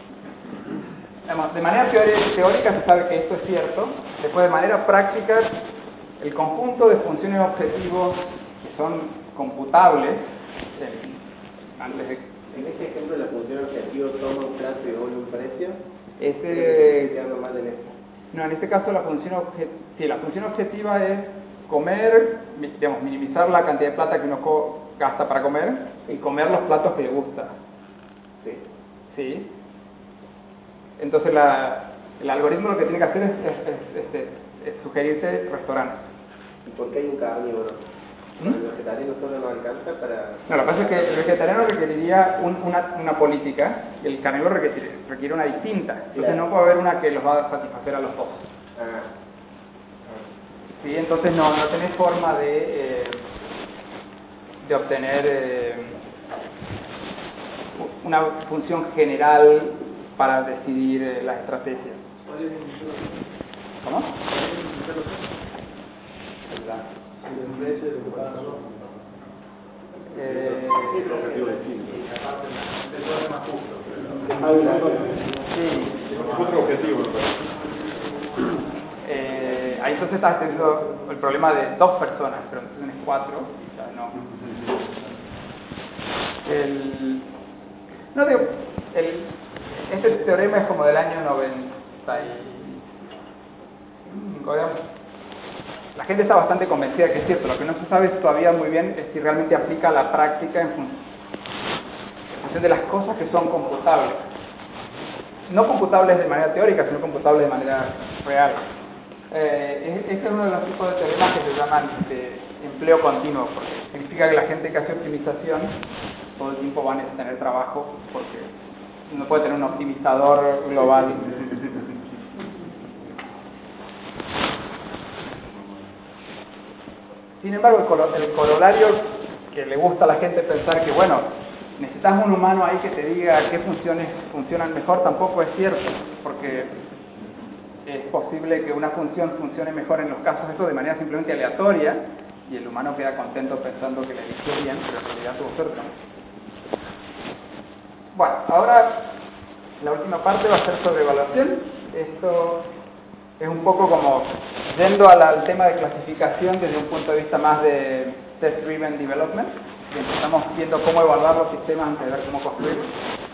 de manera teórica se sabe que esto es cierto. Después, de manera práctica, el conjunto de funciones objetivos que son computables, eh, antes de... En este ejemplo, la función objetivo toma un plazo y doble un precio. Ese... Quedando mal en esto. No, en este caso la función objetiva, sí, la función objetiva es comer, digamos, minimizar la cantidad de plata que uno gasta para comer y comer los platos que le gusta. Sí. ¿Sí? Entonces la, el algoritmo lo que tiene que hacer es, es, es, es, es sugerirse restaurantes. ¿Y por qué hay un carnívoro? ¿Mm? ¿El vegetariano solo no alcanza para...? No, lo que pasa es que el vegetariano requeriría un, una, una política y el carnívoro requiere, requiere una distinta. Entonces claro. no puede haber una que los va a satisfacer a los dos. Ah. ¿Sí? Entonces no, no tenés forma de, eh, de obtener eh, una función general para decidir eh, las estrategias. ¿Cómo? Eh, El objetivo es distinto. Es más justo. sí. Es otro objetivo, me parece. Eh, ahí entonces estás teniendo el problema de dos personas, pero entonces tienes cuatro, o sea, no. El, no digo, el, este teorema es como del año noventa y cinco, digamos. La gente está bastante convencida de que es cierto. Lo que no se sabe todavía muy bien es si realmente aplica a la práctica en función, en función de las cosas que son computables. No computables de manera teórica, sino computables de manera real. Eh, este es uno de los tipos de teoremas que se llaman de empleo continuo, porque significa que la gente que hace optimización todo el tiempo va a tener trabajo, porque no puede tener un optimizador global. Sin embargo, el, colo el corolario que le gusta a la gente pensar que, bueno, necesitas un humano ahí que te diga qué funciones funcionan mejor, tampoco es cierto, porque es posible que una función funcione mejor en los casos estos de manera simplemente aleatoria y el humano queda contento pensando que le eligió bien, pero en realidad tuvo suerte. Bueno, ahora la última parte va a ser sobre evaluación. Esto es un poco como yendo al, al tema de clasificación desde un punto de vista más de test-driven development, y empezamos viendo cómo evaluar los sistemas antes de ver cómo construirlos.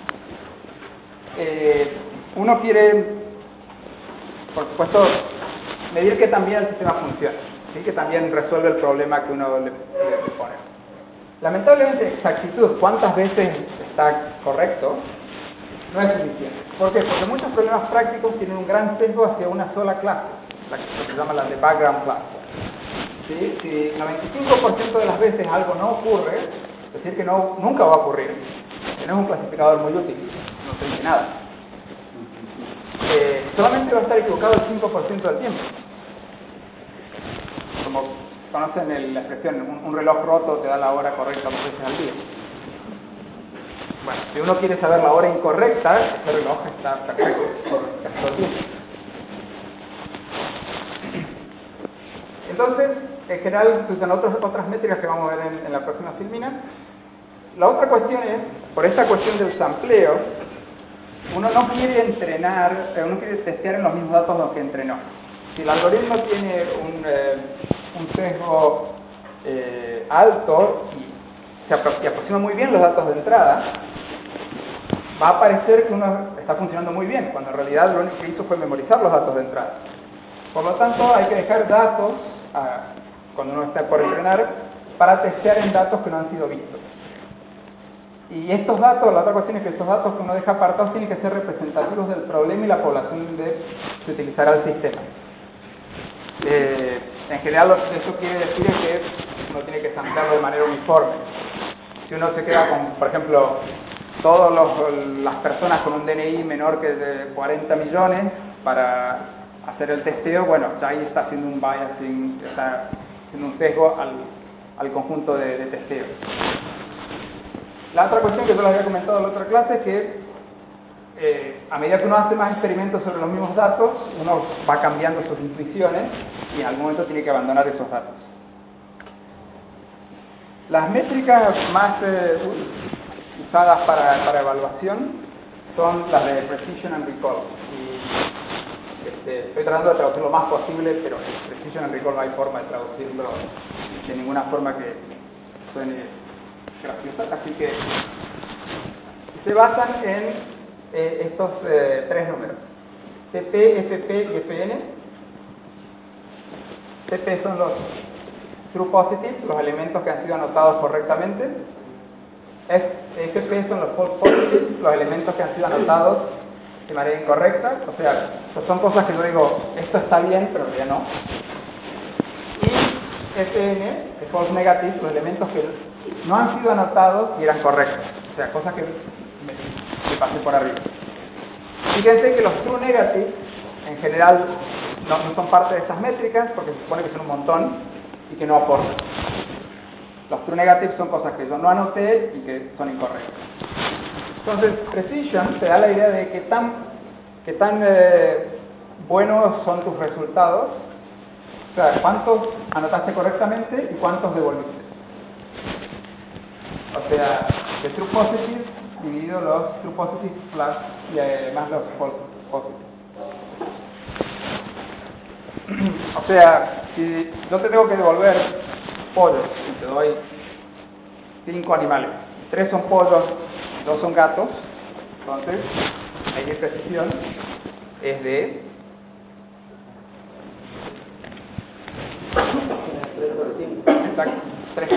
Eh, uno quiere, por supuesto, medir que también el sistema funciona, ¿sí? Que también resuelve el problema que uno le, le, le pone. Lamentablemente, exactitud, cuántas veces está correcto, no es suficiente. ¿Por qué? Porque muchos problemas prácticos tienen un gran sesgo hacia una sola clase, la que se llama la de background class. ¿Sí? Si el noventa y cinco por ciento de las veces algo no ocurre, es decir, que no, nunca va a ocurrir, que no es un clasificador muy útil, no te dice nada. Eh, solamente va a estar equivocado el cinco por ciento del tiempo. Como conocen el, la expresión, un, un reloj roto te da la hora correcta dos veces al día. Bueno, si uno quiere saber la hora incorrecta, ese reloj está perfecto por casi todo el tiempo. Entonces, en general se usan otras, otras métricas que vamos a ver en, en la próxima filmina. La otra cuestión es, por esta cuestión del sampleo, uno no quiere entrenar, eh, uno quiere testear en los mismos datos en los que entrenó. Si el algoritmo tiene un, eh, un sesgo eh, alto y se apro y aproxima muy bien los datos de entrada, va a parecer que uno está funcionando muy bien, cuando en realidad lo único que hizo fue memorizar los datos de entrada. Por lo tanto, hay que dejar datos, a, cuando uno está por entrenar, para testear en datos que no han sido vistos. Y estos datos, la otra cuestión es que estos datos que uno deja apartados tienen que ser representativos del problema y la población de, que utilizará el sistema. Eh, en general, eso quiere decir que uno tiene que samplearlo de manera uniforme. Si uno se queda con, por ejemplo, todas las personas con un D N I menor que de cuarenta millones para hacer el testeo, bueno, ya ahí está haciendo un biasing, está haciendo un sesgo al, al conjunto de, de testeo. La otra cuestión que yo les había comentado en la otra clase es que eh, a medida que uno hace más experimentos sobre los mismos datos, uno va cambiando sus intuiciones y en algún momento tiene que abandonar esos datos. Las métricas más eh, usadas para, para evaluación son las de Precision and Recall. Y, este, estoy tratando de traducir lo más posible, pero Precision and Recall no hay forma de traducirlo de ninguna forma que suene graciosa, así que se basan en eh, estos eh, tres números. T P, F P y F N. T P son los true positives, los elementos que han sido anotados correctamente. F P son los false positives, los elementos que han sido anotados de manera incorrecta. O sea, son cosas que yo digo, esto está bien, pero ya no. Y F N, que false negatives, los elementos que no han sido anotados y eran correctos. O sea, cosas que me, me pasé por arriba. Fíjense que los true negatives, en general, no, no son parte de estas métricas, porque se supone que son un montón y que no aportan. Los true negatives son cosas que yo no anoté y que son incorrectas. Entonces, precision te da la idea de qué tan, qué tan eh, buenos son tus resultados, o sea, cuántos anotaste correctamente y cuántos devolviste. O sea, de true positives dividido los true positives plus y además los false positives. O sea, si yo te tengo que devolver pollos y te doy cinco animales, tres son pollos, dos son gatos, entonces ahí mi precisión es de exacto, tres.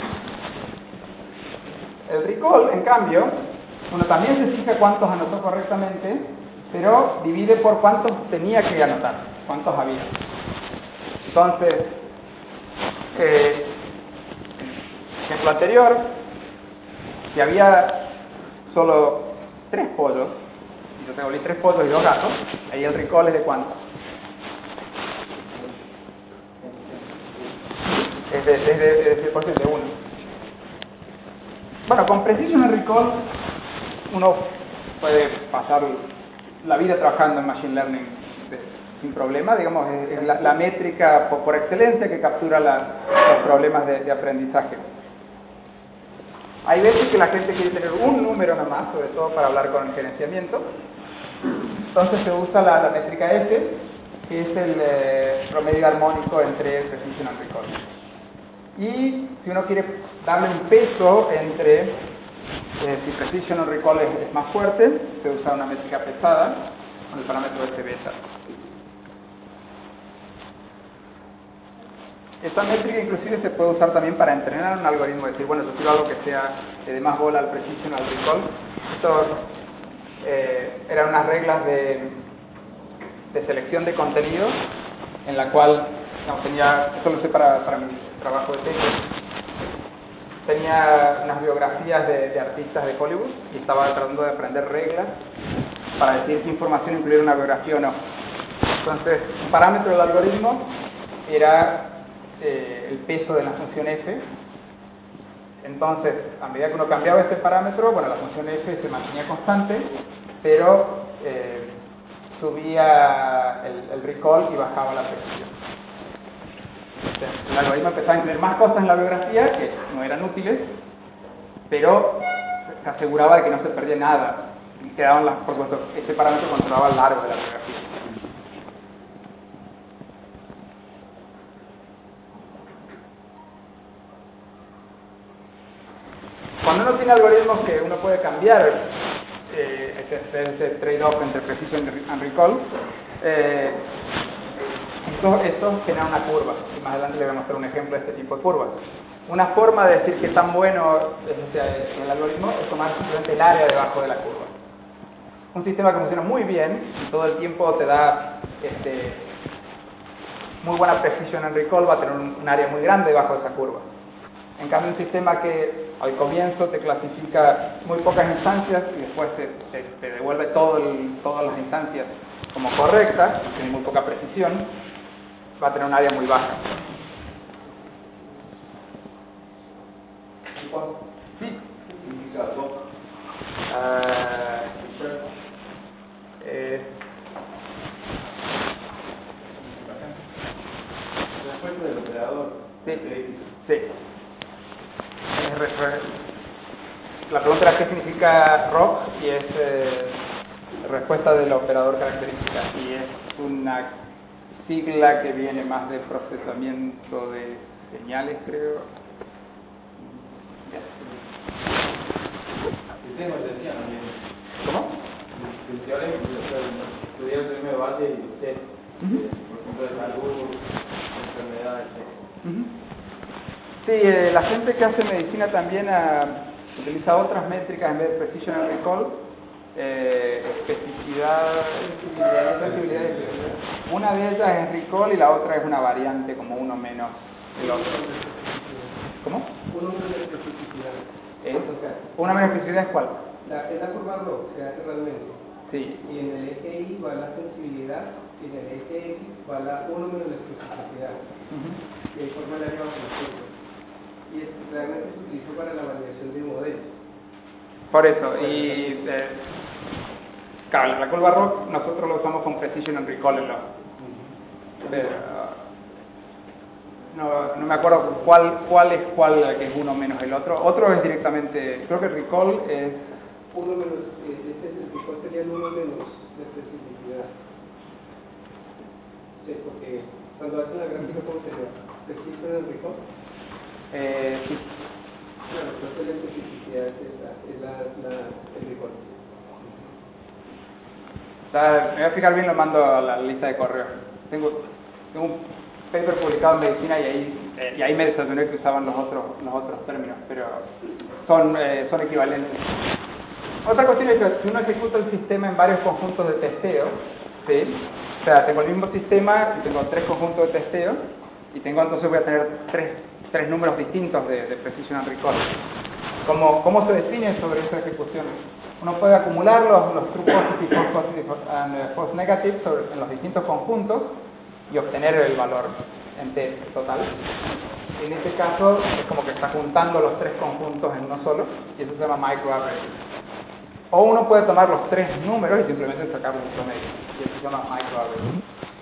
El recall, en cambio, uno también se fija cuántos anotó correctamente, pero divide por cuántos tenía que anotar, cuántos había. Entonces, eh, ejemplo anterior, si había solo tres pollos, y yo devolví tres pollos y dos gatos, ahí el recall es de cuánto. Es de, es de, es de, por ciento de uno. Bueno, con Precision Recall uno puede pasar la vida trabajando en Machine Learning de, sin problema, digamos, es, es la, la métrica por, por excelencia que captura la, los problemas de, de aprendizaje. Hay veces que la gente quiere tener un número nada más, sobre todo para hablar con el gerenciamiento, entonces se usa la, la métrica F, que es el eh, promedio armónico entre Precision y Recall. Y si uno quiere darle un peso entre eh, si Precision o Recall es, es más fuerte, se usa una métrica pesada con el parámetro S beta. Esta métrica inclusive se puede usar también para entrenar un algoritmo, decir, bueno, yo quiero algo que sea que dé más bola al Precision o al Recall. Esto eh, eran unas reglas de, de selección de contenido en la cual no, tenía, esto lo sé para, para mi trabajo de tesis, tenía unas biografías de, de artistas de Hollywood y estaba tratando de aprender reglas para decir qué información incluir en una biografía o no. Entonces, un parámetro del algoritmo era eh, el peso de la función f. Entonces, a medida que uno cambiaba este parámetro, bueno, la función f se mantenía constante, pero eh, subía el, el recall y bajaba la precisión. El algoritmo empezaba a incluir más cosas en la biografía que no eran útiles, pero se aseguraba de que no se perdía nada. Y quedaban las, por supuesto, ese parámetro controlaba el largo de la biografía. Cuando uno tiene algoritmos que uno puede cambiar, eh, ese, ese trade-off entre precision and recall, eh, Esto, esto genera una curva, y más adelante le voy a mostrar un ejemplo de este tipo de curvas. Una forma de decir que tan bueno es este, el algoritmo es tomar simplemente el área debajo de la curva. Un sistema que funciona muy bien y todo el tiempo te da este, muy buena precisión en recall va a tener un, un área muy grande debajo de esa curva. En cambio, un sistema que al comienzo te clasifica muy pocas instancias y después te, te, te devuelve todo el, todas las instancias como correctas, tiene muy poca precisión, va a tener un área muy baja. Sí. Uh, eh, Respuesta del operador. Sí, sí. La pregunta era qué significa R O C y es eh, respuesta del operador característica, y es una sigla que viene más de procesamiento de señales, creo. El tema decía también. ¿Cómo? El teorema, el estudiante me va base de usted, Uh-huh. por ejemplo, de salud, enfermedad, etcétera. Uh-huh. Sí, eh, la gente que hace medicina también ah, utiliza otras métricas en vez de precision and recall, eh, especificidad, sensibilidad, sensibilidad y especificidad. Una de ellas es recall y la otra es una variante, como uno menos el otro. ¿Cómo? Uno menos especificidad. ¿Eh? ¿Una menos especificidad es cuál? La, es la curva ROC, se hace realmente. Sí. Y en el eje Y va la sensibilidad, y en el eje X va la uno menos la especificidad. Uh-huh. Y ahí forma el área bajo la curva. Y es, realmente se utilizó para la validación de modelos. Por eso, y eh, claro, la curva ROC nosotros lo usamos con precision and recall en lo. Pero, no, no me acuerdo cuál cuál es cuál que es uno menos el otro. Otro es directamente, creo que recall es Uno menos, eh, este es el recall sería el uno menos la especificidad. Sí, porque cuando hacen la gráfica, ¿cómo sería? ¿Precision and recall? eh, sí. Claro, entonces la especificidad es, esa, es la, la, el recall. Está- me voy a fijar bien, lo mando a la lista de correo. Tengo, tengo un paper publicado en medicina y ahí eh, y ahí me desayuné que usaban los otros los otros términos, pero son eh, son equivalentes. Otra cuestión es que si uno ejecuta el sistema en varios conjuntos de testeo, ¿sí? O sea, tengo el mismo sistema y tengo tres conjuntos de testeo y tengo entonces voy a tener tres, tres números distintos de, de precision and recall. ¿Cómo, ¿Cómo se define sobre esa ejecución? Uno puede acumular los, los true positive, false positive and false negative sobre, en los distintos conjuntos y obtener el valor entero total. En este caso es como que está juntando los tres conjuntos en uno solo y eso se llama microaverage. O uno puede tomar los tres números y simplemente sacar un promedio y eso se llama microaverage.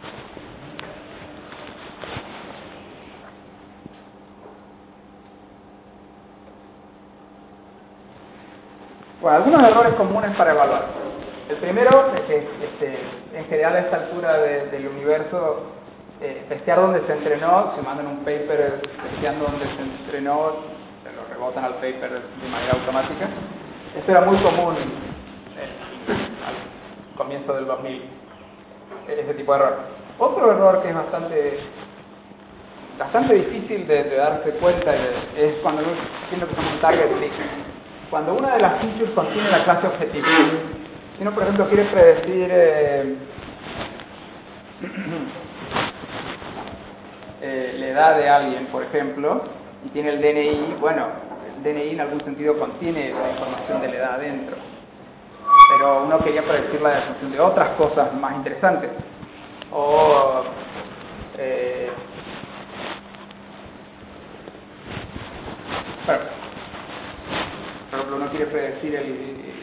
Bueno, algunos errores comunes para evaluar. El primero es que este, en general a esta altura de, del universo, eh, testear donde se entrenó, se mandan un paper testeando donde se entrenó, se lo rebotan al paper de manera automática. Esto era muy común eh, al comienzo del dos mil, ese tipo de error. Otro error que es bastante bastante difícil de, de darse cuenta es cuando uno tiene lo que se llama un target leak. Cuando una de las features contiene la clase objetivo, si uno por ejemplo quiere predecir eh, eh, la edad de alguien, por ejemplo, y tiene el D N I, bueno, el D N I en algún sentido contiene la información de la edad adentro, pero uno quería predecir la definición de otras cosas más interesantes, o eh, bueno, por ejemplo, uno quiere predecir el,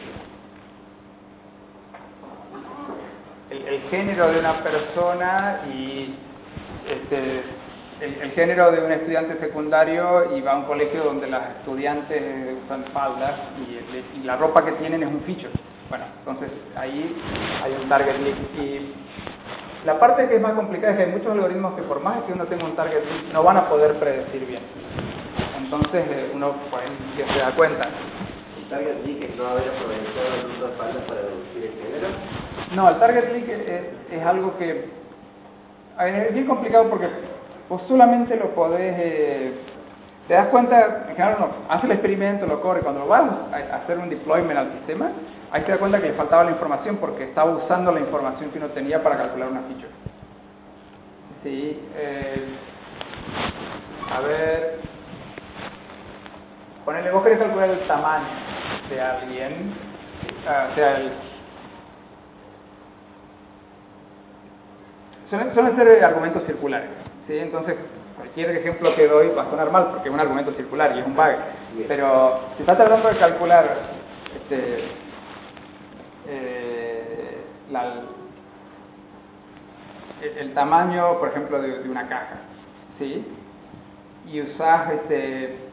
el, el género de una persona y este, el, el género de un estudiante secundario y va a un colegio donde las estudiantes usan faldas y, el, y la ropa que tienen es un feature. Bueno, entonces ahí hay un target leak. Y la parte que es más complicada es que hay muchos algoritmos que por más que uno tenga un target leak no van a poder predecir bien. Entonces uno pues, que se da cuenta. ¿El target leak es no haber aprovechado el uso de faldas para reducir el género? No, el target leak es, es algo que a ver, es bien complicado porque vos solamente lo podés, eh, te das cuenta, en general uno hace el experimento, lo corre, cuando lo vas a hacer un deployment al sistema, ahí te das cuenta que le faltaba la información porque estaba usando la información que uno tenía para calcular una feature. Sí, eh, a ver, ponele, vos querés calcular el tamaño de alguien, uh, o sea, el, suelen, suelen ser argumentos circulares, ¿sí? Entonces, cualquier ejemplo que doy va a sonar mal porque es un argumento circular y es un bug, pero si está tratando de calcular este, eh, la, el, el tamaño, por ejemplo, de, de una caja, ¿sí? Y usás este,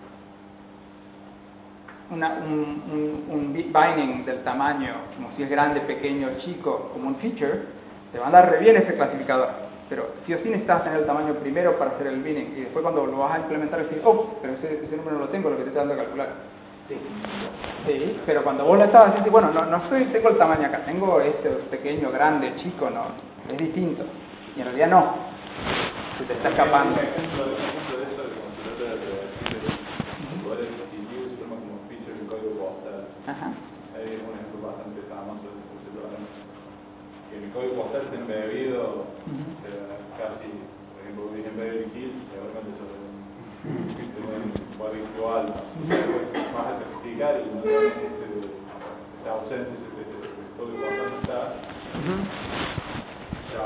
Una, un, un, un binding del tamaño, como si es grande, pequeño, chico, como un feature, te va a dar re bien ese clasificador. Pero sí o sí necesitas tener el tamaño primero para hacer el binding. Y después cuando lo vas a implementar, decís, oh, pero ese, ese número no lo tengo, lo que te estoy dando a calcular. Sí. Sí, pero cuando vos lo estabas haciendo, bueno, no, no estoy, tengo el tamaño acá, tengo este pequeño, grande, chico, no, es distinto. Y en realidad no, se te está escapando. Un ejemplo, un ejemplo de eso, de cómo se trata de poder distinguir, se llama como feature del código postal. Ajá. Hay un ejemplo bastante famoso de eso que se trata. Que en el código postal está embebido, Uh-huh. o sea, casi, por ejemplo, dije en Beverly Hills, y ahora me sobre un cuadrito alto. Después vas a certificar y no tienes este, esta ausencia, este, este código postal no está. Uh-huh. Ya.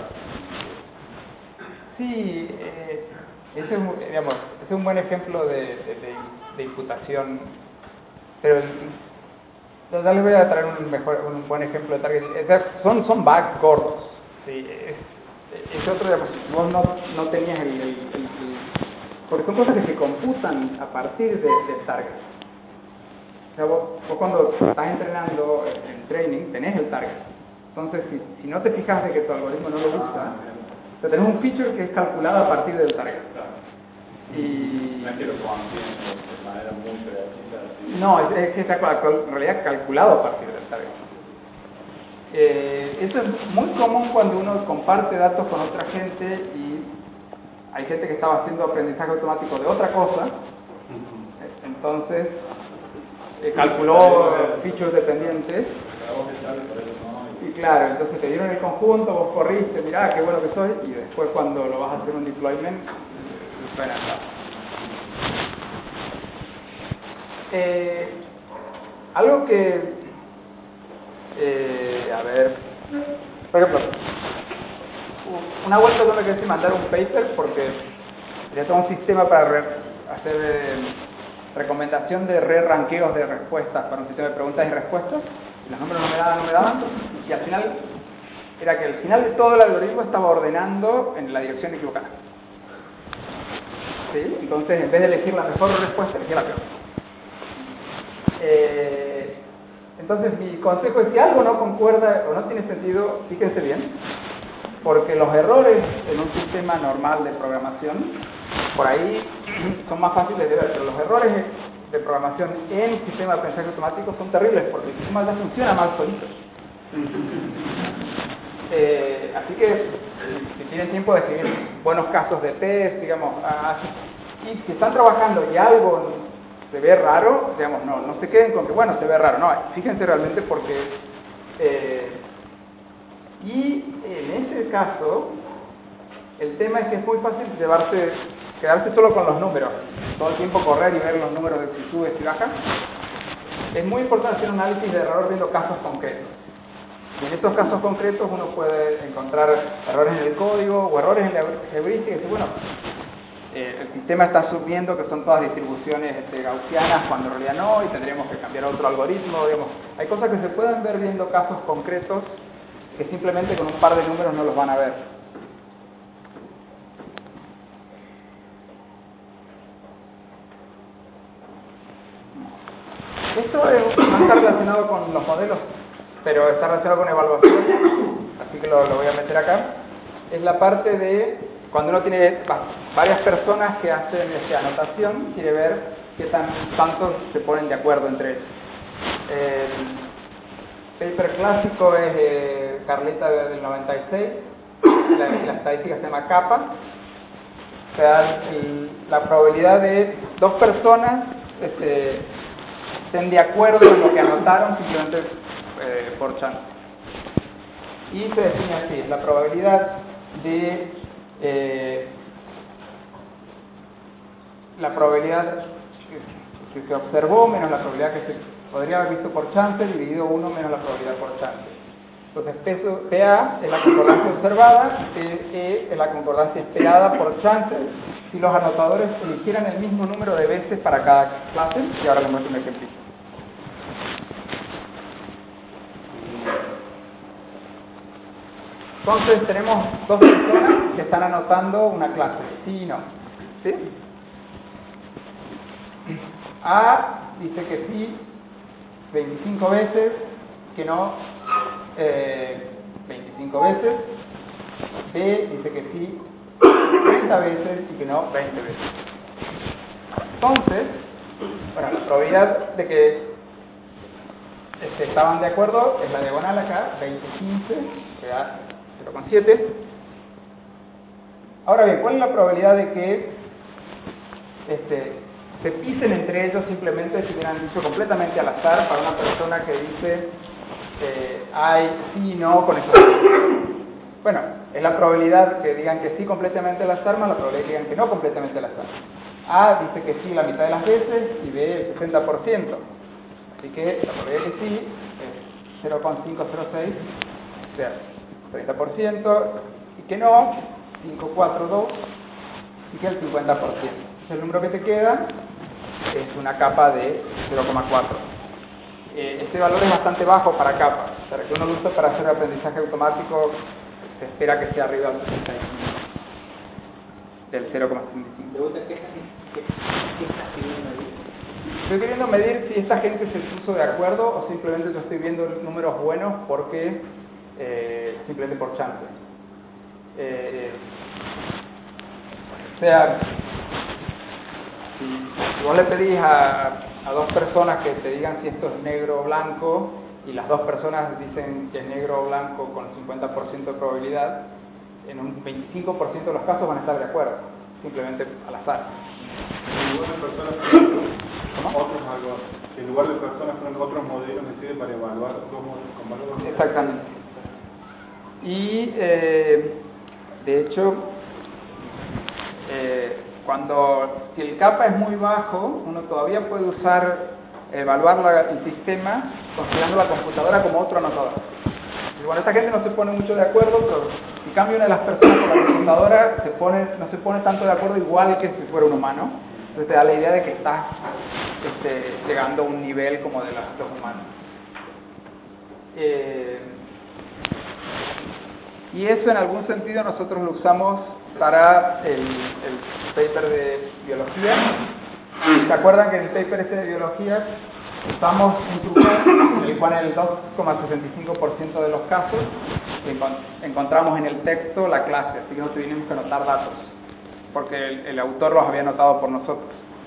Sí, eh, ese, es, un- digamos, ese es un buen ejemplo de, de, de, de imputación, pero el, ya les voy a traer un, mejor, un buen ejemplo de target. O sea, son, son bugs gordos, sí, es, es otro, digamos, si vos no, no tenías el, el, el, el... Porque son cosas que se computan a partir de, del target. O sea, vos, vos cuando estás entrenando en training tenés el target. Entonces, si, si no te fijas de que tu algoritmo no lo usa, o sea, tenés un feature que es calculado a partir del target. Y... No es que lo confíen de manera muy precisa. así. No, es, es que está cal- en realidad calculado a partir del target. Eh, eso es muy común cuando uno comparte datos con otra gente y hay gente que estaba haciendo aprendizaje automático de otra cosa, entonces eh, calculó features dependientes. Para vos te sale, por eso no. Y claro, entonces te dieron el conjunto, vos corriste, mirá qué bueno que soy, y después cuando lo vas a hacer un deployment, suena acá. Eh, algo que, eh, a ver, por ejemplo, una vuelta tuve que decir mandar un paper porque quería todo un sistema para re- hacer eh, recomendación de re-ranqueos de respuestas para un sistema de preguntas y respuestas. Los números no me daban, no me daban, y al final era que al final de todo el algoritmo estaba ordenando en la dirección equivocada. ¿Sí? Entonces, en vez de elegir la mejor respuesta, elegí la peor. Eh, entonces, mi consejo es, si algo no concuerda o no tiene sentido, fíjense bien, porque los errores en un sistema normal de programación, por ahí son más fáciles de ver, pero los errores de programación en el sistema de aprendizaje automático son terribles porque el sistema ya funciona mal solito. Eh, así que si tienen tiempo de escribir buenos casos de test, digamos, así, y si están trabajando y algo se ve raro, digamos, no, no se queden con que, bueno, se ve raro, no, fíjense realmente porque... Eh, y en ese caso, el tema es que es muy fácil llevarse, quedarse solo con los números, todo el tiempo correr y ver los números de si subes y bajas. Es muy importante hacer un análisis de error viendo casos concretos. Y en estos casos concretos uno puede encontrar errores en el código o errores en la heurística y decir, bueno, eh, el sistema está asumiendo que son todas distribuciones este, gaussianas cuando en realidad no, y tendríamos que cambiar otro algoritmo, digamos. Hay cosas que se pueden ver viendo casos concretos que simplemente con un par de números no los van a ver. Esto es, no está relacionado con los modelos, pero está relacionado con evaluación, así que lo, lo voy a meter acá. Es la parte de cuando uno tiene varias personas que hacen esta anotación, quiere ver qué tan, tanto se ponen de acuerdo entre ellos. El paper clásico es eh, Carleta del noventa y seis, la, la estadística se llama capa, o sea, el, la probabilidad de dos personas este, estén de acuerdo en lo que anotaron simplemente eh, por chance. Y se define así, es la probabilidad de eh, la probabilidad que, que se observó menos la probabilidad que se podría haber visto por chance dividido uno menos la probabilidad por chance. Entonces P A es la concordancia observada, P E es la concordancia esperada por chance si los anotadores eligieran el mismo número de veces para cada clase, y ahora les muestro un ejemplito. Entonces tenemos dos personas que están anotando una clase, sí y no. ¿Sí? A dice que sí veinticinco veces, que no eh, veinticinco veces. B dice que sí treinta veces y que no veinte veces. Entonces, Bueno, la probabilidad de que este, estaban de acuerdo es la diagonal acá, veinte quince, que da cero coma siete. Ahora bien, ¿cuál es la probabilidad de que este, se pisen entre ellos simplemente si hubieran dicho completamente al azar para una persona que dice eh, hay, sí, no, con eso? Bueno, es la probabilidad que digan que sí completamente al azar más la probabilidad que digan que no completamente al azar. A dice que sí la mitad de las veces y B el sesenta por ciento. Así que la probabilidad que sí es cero coma quinientos seis, o sea, treinta por ciento, y que no, cinco coma cuarenta y dos, y que el cincuenta por ciento. Entonces el número que te queda es una capa de cero coma cuatro. Eh, este valor es bastante bajo para capa. Para que uno lo use para hacer aprendizaje automático, se espera que sea arriba del sesenta y cinco, del cero coma setenta y cinco. Pregunta, ¿qué, qué, qué estás queriendo medir? Estoy queriendo medir si esta gente se puso de acuerdo o simplemente yo estoy viendo números buenos porque eh, simplemente por chance. Eh, o sea, si, si vos le pedís a, a dos personas que te digan si esto es negro o blanco y las dos personas dicen que es negro o blanco con cincuenta por ciento de probabilidad, en un veinticinco por ciento de los casos van a estar de acuerdo, simplemente al azar. En lugar de personas fueron ¿Cómo? otros algo. En lugar de personas fueron otros modelos que sirven para evaluar dos modelos con valores. Exactamente. Y eh, de hecho, eh, cuando si el kappa es muy bajo, uno todavía puede usar, evaluar la, el sistema considerando la computadora como otro anotador. Y bueno, esta gente no se pone mucho de acuerdo, pero en cambio una de las personas con la computadora se pone, no se pone tanto de acuerdo igual que si fuera un humano. Entonces te da la idea de que estás este, llegando a un nivel como de los, los humanos. Eh, y eso en algún sentido nosotros lo usamos para el, el paper de biología. ¿Se acuerdan que en el paper este de biología usamos un truco en el cual en el dos coma sesenta y cinco por ciento de los casos encontramos en el texto la clase, así que no tuvimos que anotar datos, porque el, el autor los había anotado por nosotros.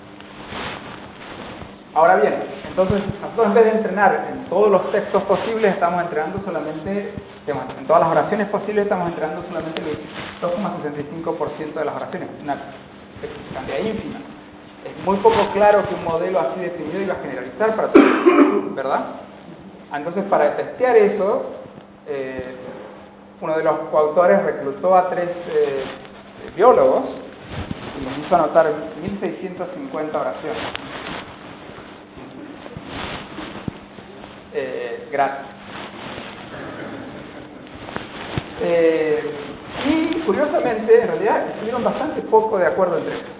Ahora bien, entonces nosotros en vez de entrenar en todos los textos posibles, estamos entrenando solamente, en todas las oraciones posibles estamos entrenando solamente el dos coma sesenta y cinco por ciento de las oraciones, una cantidad ínfima. Es muy poco claro que un modelo así definido iba a generalizar para todos, ¿verdad? Entonces, para testear eso, eh, uno de los coautores reclutó a tres eh, biólogos y les hizo anotar mil seiscientas cincuenta oraciones. Eh, gratis. Eh, y curiosamente, en realidad, estuvieron bastante poco de acuerdo entre ellos.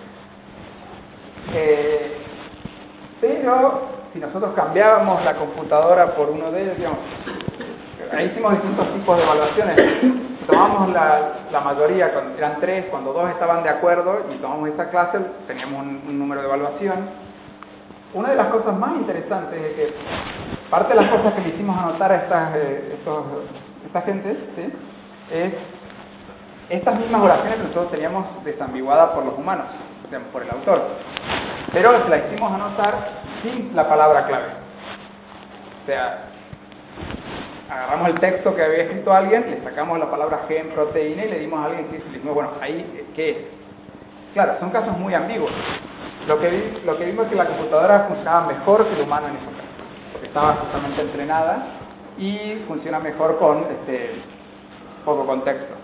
Eh, pero si nosotros cambiábamos la computadora por uno de ellos, digamos, ahí hicimos distintos tipos de evaluaciones. Tomamos la, la mayoría, eran tres, cuando dos estaban de acuerdo y tomamos esta clase, teníamos un, un número de evaluación. Una de las cosas más interesantes es que parte de las cosas que le hicimos anotar a estas, eh, estos, esta gente, ¿sí?, es estas mismas oraciones que nosotros teníamos desambiguadas por los humanos, digamos, por el autor, pero se la hicimos anotar sin la palabra clave. O sea, agarramos el texto que había escrito alguien, le sacamos la palabra G en proteína y le dimos a alguien que le dijimos, bueno, ahí, ¿qué es? Claro, son casos muy ambiguos. Lo que, vi, lo que vimos es que la computadora funcionaba mejor que el humano en esos casos, porque estaba justamente entrenada y funciona mejor con este poco contexto.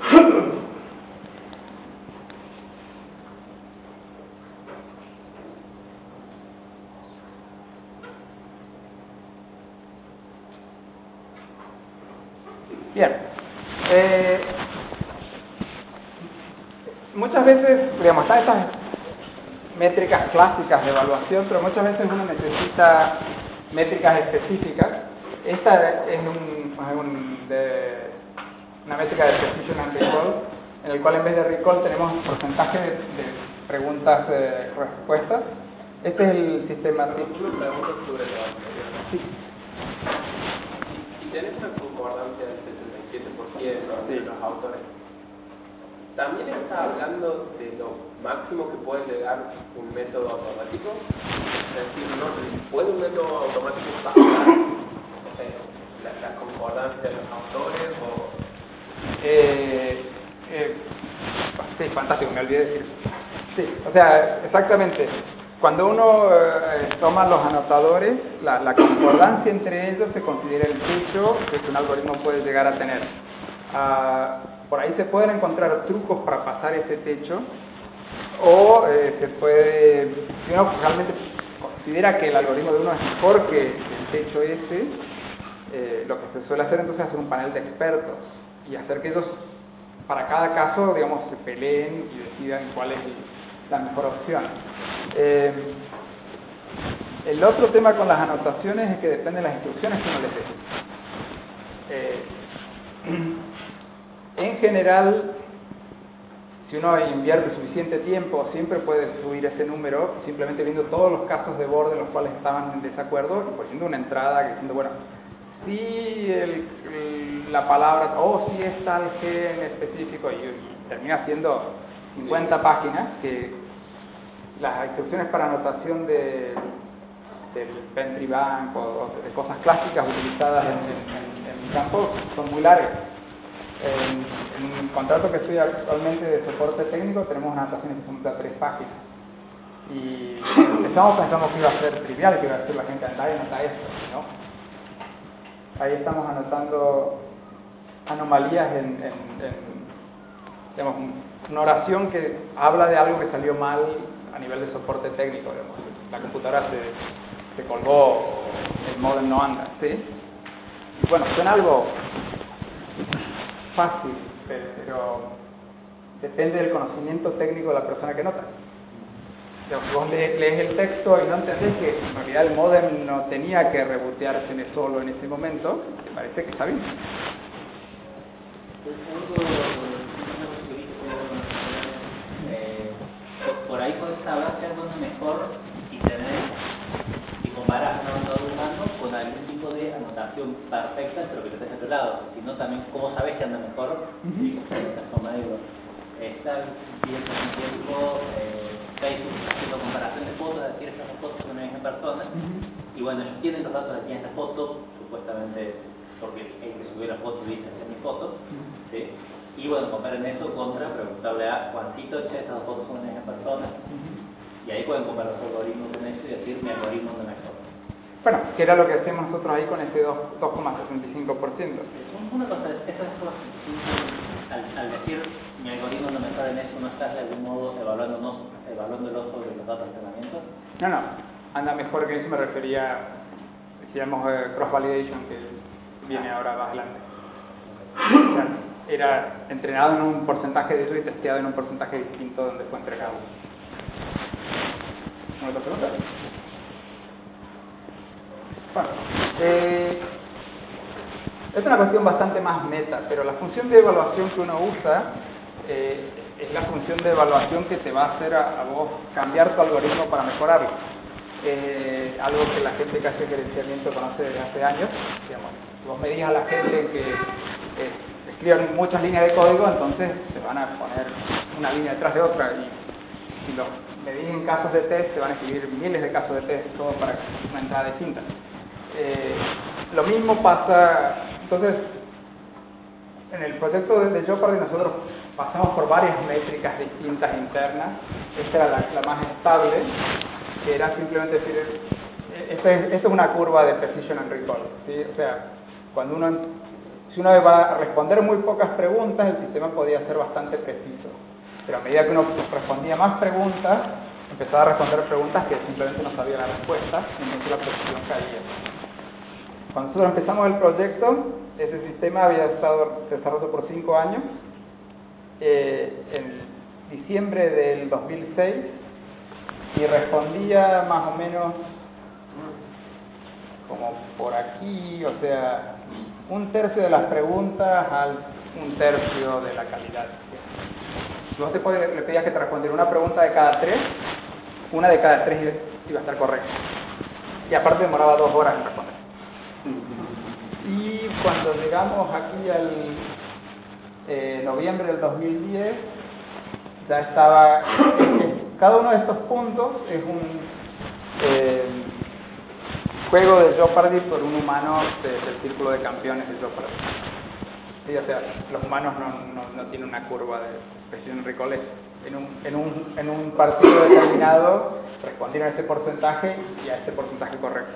Bien. Eh, muchas veces, digamos, están estas métricas clásicas de evaluación, pero muchas veces uno necesita métricas específicas. Esta es un, un de, una métrica de precision and recall, en el cual en vez de recall tenemos un porcentaje de, de preguntas eh, respuestas. Este es el sistema. Una pregunta sobre la Sí. Si tenés una concordancia del setenta y siete por ciento de Sí. los autores, ¿también está hablando de lo máximo que puede llegar un método automático? Es decir, ¿no? ¿puede un método automático pasar no sé, la, la concordancia de los autores? O... Eh, eh, sí, fantástico, me olvidé de decir. Sí, o sea, exactamente. Cuando uno eh, toma los anotadores, la, la concordancia entre ellos se considera el techo que un algoritmo puede llegar a tener. Uh, por ahí se pueden encontrar trucos para pasar ese techo, o eh, se puede, si uno realmente considera que el algoritmo de uno es mejor que el techo ese, eh, lo que se suele hacer entonces es hacer un panel de expertos y hacer que ellos, para cada caso, digamos, se peleen y decidan cuál es la mejor opción. Eh, el otro tema con las anotaciones es que depende de las instrucciones que uno les dé. Eh, en general, si uno invierte suficiente tiempo, siempre puede subir ese número simplemente viendo todos los casos de borde en los cuales estaban en desacuerdo y poniendo una entrada diciendo, bueno, si el, el, la palabra, o si es tal gen específico, y, y termina siendo cincuenta páginas, que las instrucciones para anotación de, del Pentry Bank o, o de cosas clásicas utilizadas en, en, en mi campo son muy largas. En, en el contrato que estoy actualmente de soporte técnico tenemos anotaciones que son de tres páginas. Y empezamos pensamos que iba a ser trivial, que iba a decir la gente, anda y anota esto, ¿no? Ahí estamos anotando anomalías en, en, en digamos, una oración que habla de algo que salió mal a nivel de soporte técnico, digamos. La computadora se, se colgó, el modem no anda, ¿sí? Y bueno, suena algo fácil, pero depende del conocimiento técnico de la persona que nota. Si vos lees el texto y no entendés que en realidad el modem no tenía que rebotearse solo en ese momento, te parece que está bien. Eh, por ahí puedes saber qué anda mejor y tener y comparar un anotador humano con algún tipo de anotación perfecta, pero que te estés a otro lado. Si no, también cómo sabes que anda mejor. Y como digo, está viendo un tiempo eh, Facebook haciendo comparación de fotos, es decir, estas fotos son una misma persona. Y bueno, ellos tienen los datos de quién es la foto, supuestamente porque el que subió la foto dice esta es mi foto, ¿sí? Y bueno, comparen eso contra preguntarle a Juancito, che, estas dos fotos son una misma persona. Y ahí pueden comparar los algoritmos con eso y decir mi algoritmo es mejor. Bueno, que era lo que hacemos nosotros ahí con ese dos coma sesenta y cinco por ciento. Una cosa, eso es cosa, al, al decir mi algoritmo no mejor en eso, ¿no estás de algún modo evaluándonos, evaluándolo sobre los datos de entrenamiento? No, no, anda mejor que eso, me refería, decíamos eh, cross-validation, que viene ahora más adelante. O sea, era entrenado en un porcentaje de eso y testeado en un porcentaje distinto donde fue entrenado. ¿Una otra pregunta? Bueno, eh, es una cuestión bastante más meta, pero la función de evaluación que uno usa eh, es la función de evaluación que te va a hacer a, a vos cambiar tu algoritmo para mejorarlo. Eh, algo que la gente que hace gerenciamiento conoce desde hace años. Digamos, si vos me digas a la gente que eh, escriban muchas líneas de código, entonces se van a poner una línea detrás de otra, y si los medís en casos de test, se van a escribir miles de casos de test, todo para una entrada distinta. Eh, lo mismo pasa, entonces, en el proyecto de, de Jeopardy nosotros pasamos por varias métricas distintas internas. Esta era la, la más estable, que era simplemente decir, esta es, esta es una curva de precision and recall, ¿sí? O sea, cuando uno, si uno va a responder muy pocas preguntas, el sistema podía ser bastante preciso, pero a medida que uno respondía más preguntas, empezaba a responder preguntas que simplemente no sabía la respuesta, y entonces la precisión caía. Cuando nosotros empezamos el proyecto, ese sistema había estado desarrollado por cinco años. Eh, en diciembre del dos mil seis, y respondía más o menos como por aquí, o sea, un tercio de las preguntas al un tercio de la calidad. Si vos te podías, le pedías que te respondiera una pregunta de cada tres, una de cada tres iba a estar correcta. Y aparte demoraba dos horas en responder. Y cuando llegamos aquí al eh, noviembre del dos mil diez, ya estaba, cada uno de estos puntos es un eh, juego de Jeopardy por un humano de, del círculo de campeones de Jeopardy. Sí, o sea, los humanos no, no, no tienen una curva de presión Ricolet. En un, en, un, en un partido determinado respondieron a ese porcentaje y a ese porcentaje correcto.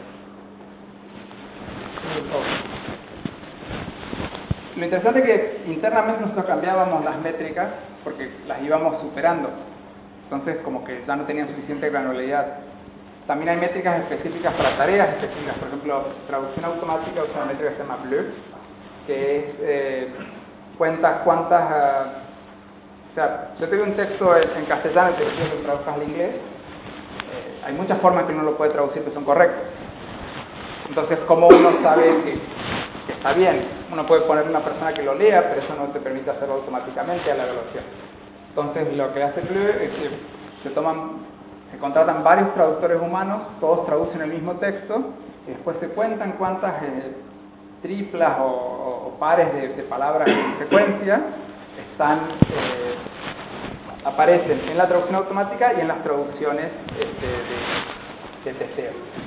Lo interesante es que internamente nosotros cambiábamos las métricas porque las íbamos superando. Entonces como que ya no tenían suficiente granularidad. También hay métricas específicas para tareas específicas. Por ejemplo, traducción automática usa una métrica que se llama B L U, que es eh, cuentas cuántas... Uh, o sea, yo tengo un texto en, en castellano que quiero que traduzcas al inglés. Eh, hay muchas formas que uno lo puede traducir que son correctas. Entonces, ¿cómo uno sabe que, que está bien? Uno puede poner una persona que lo lea, pero eso no te permite hacerlo automáticamente a la evaluación. Entonces, lo que hace B L U es que se toman, se contratan varios traductores humanos, todos traducen el mismo texto, y después se cuentan cuántas eh, triplas o, o, o pares de, de palabras en secuencia están, eh, aparecen en la traducción automática y en las traducciones este, de, de testeo.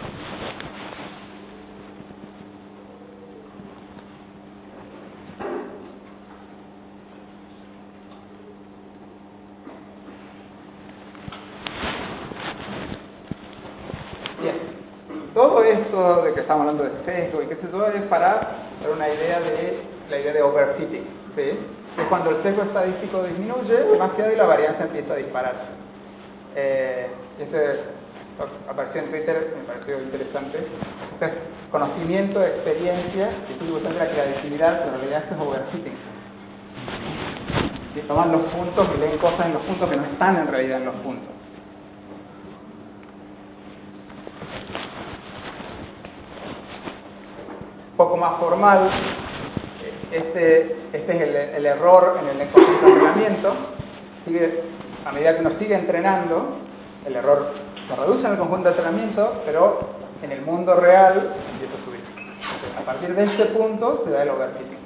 Bien, todo esto de que estamos hablando de sesgo y qué sé yo es para dar una idea de la idea de overfitting, ¿sí? Es cuando el sesgo estadístico disminuye demasiado y la varianza empieza a dispararse. Eh, ese apareció en Twitter, me pareció interesante. Este es conocimiento, experiencia, y estoy buscando la creatividad, pero en realidad esto es overfitting. ¿Sí? Toman los puntos y leen cosas en los puntos que no están en realidad en los puntos. Un poco más formal. Este, este es el, el error en el conjunto de entrenamiento. Sigue, a medida que uno sigue entrenando, el error se reduce en el conjunto de entrenamiento, pero en el mundo real empieza a subir. Entonces, a partir de este punto se da el overfitting.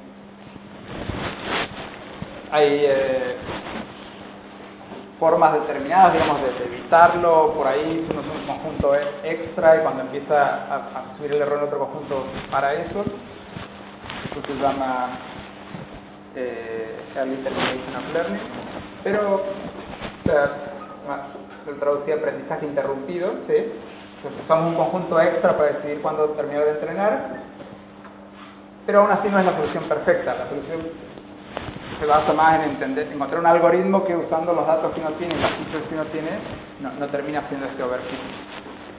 Hay eh, formas determinadas, digamos, de, de evitarlo. Por ahí uno usa un conjunto extra y cuando empieza a, a subir el error en otro conjunto para eso. Esto se llama eh, Early Termination of Learning, pero o sea, se traducía aprendizaje interrumpido, ¿sí? Entonces usamos un conjunto extra para decidir cuándo terminar de entrenar, pero aún así no es la solución perfecta. La solución se basa más en entender, encontrar un algoritmo que usando los datos que uno tiene y las features que uno tiene no, no termina haciendo este overfitting.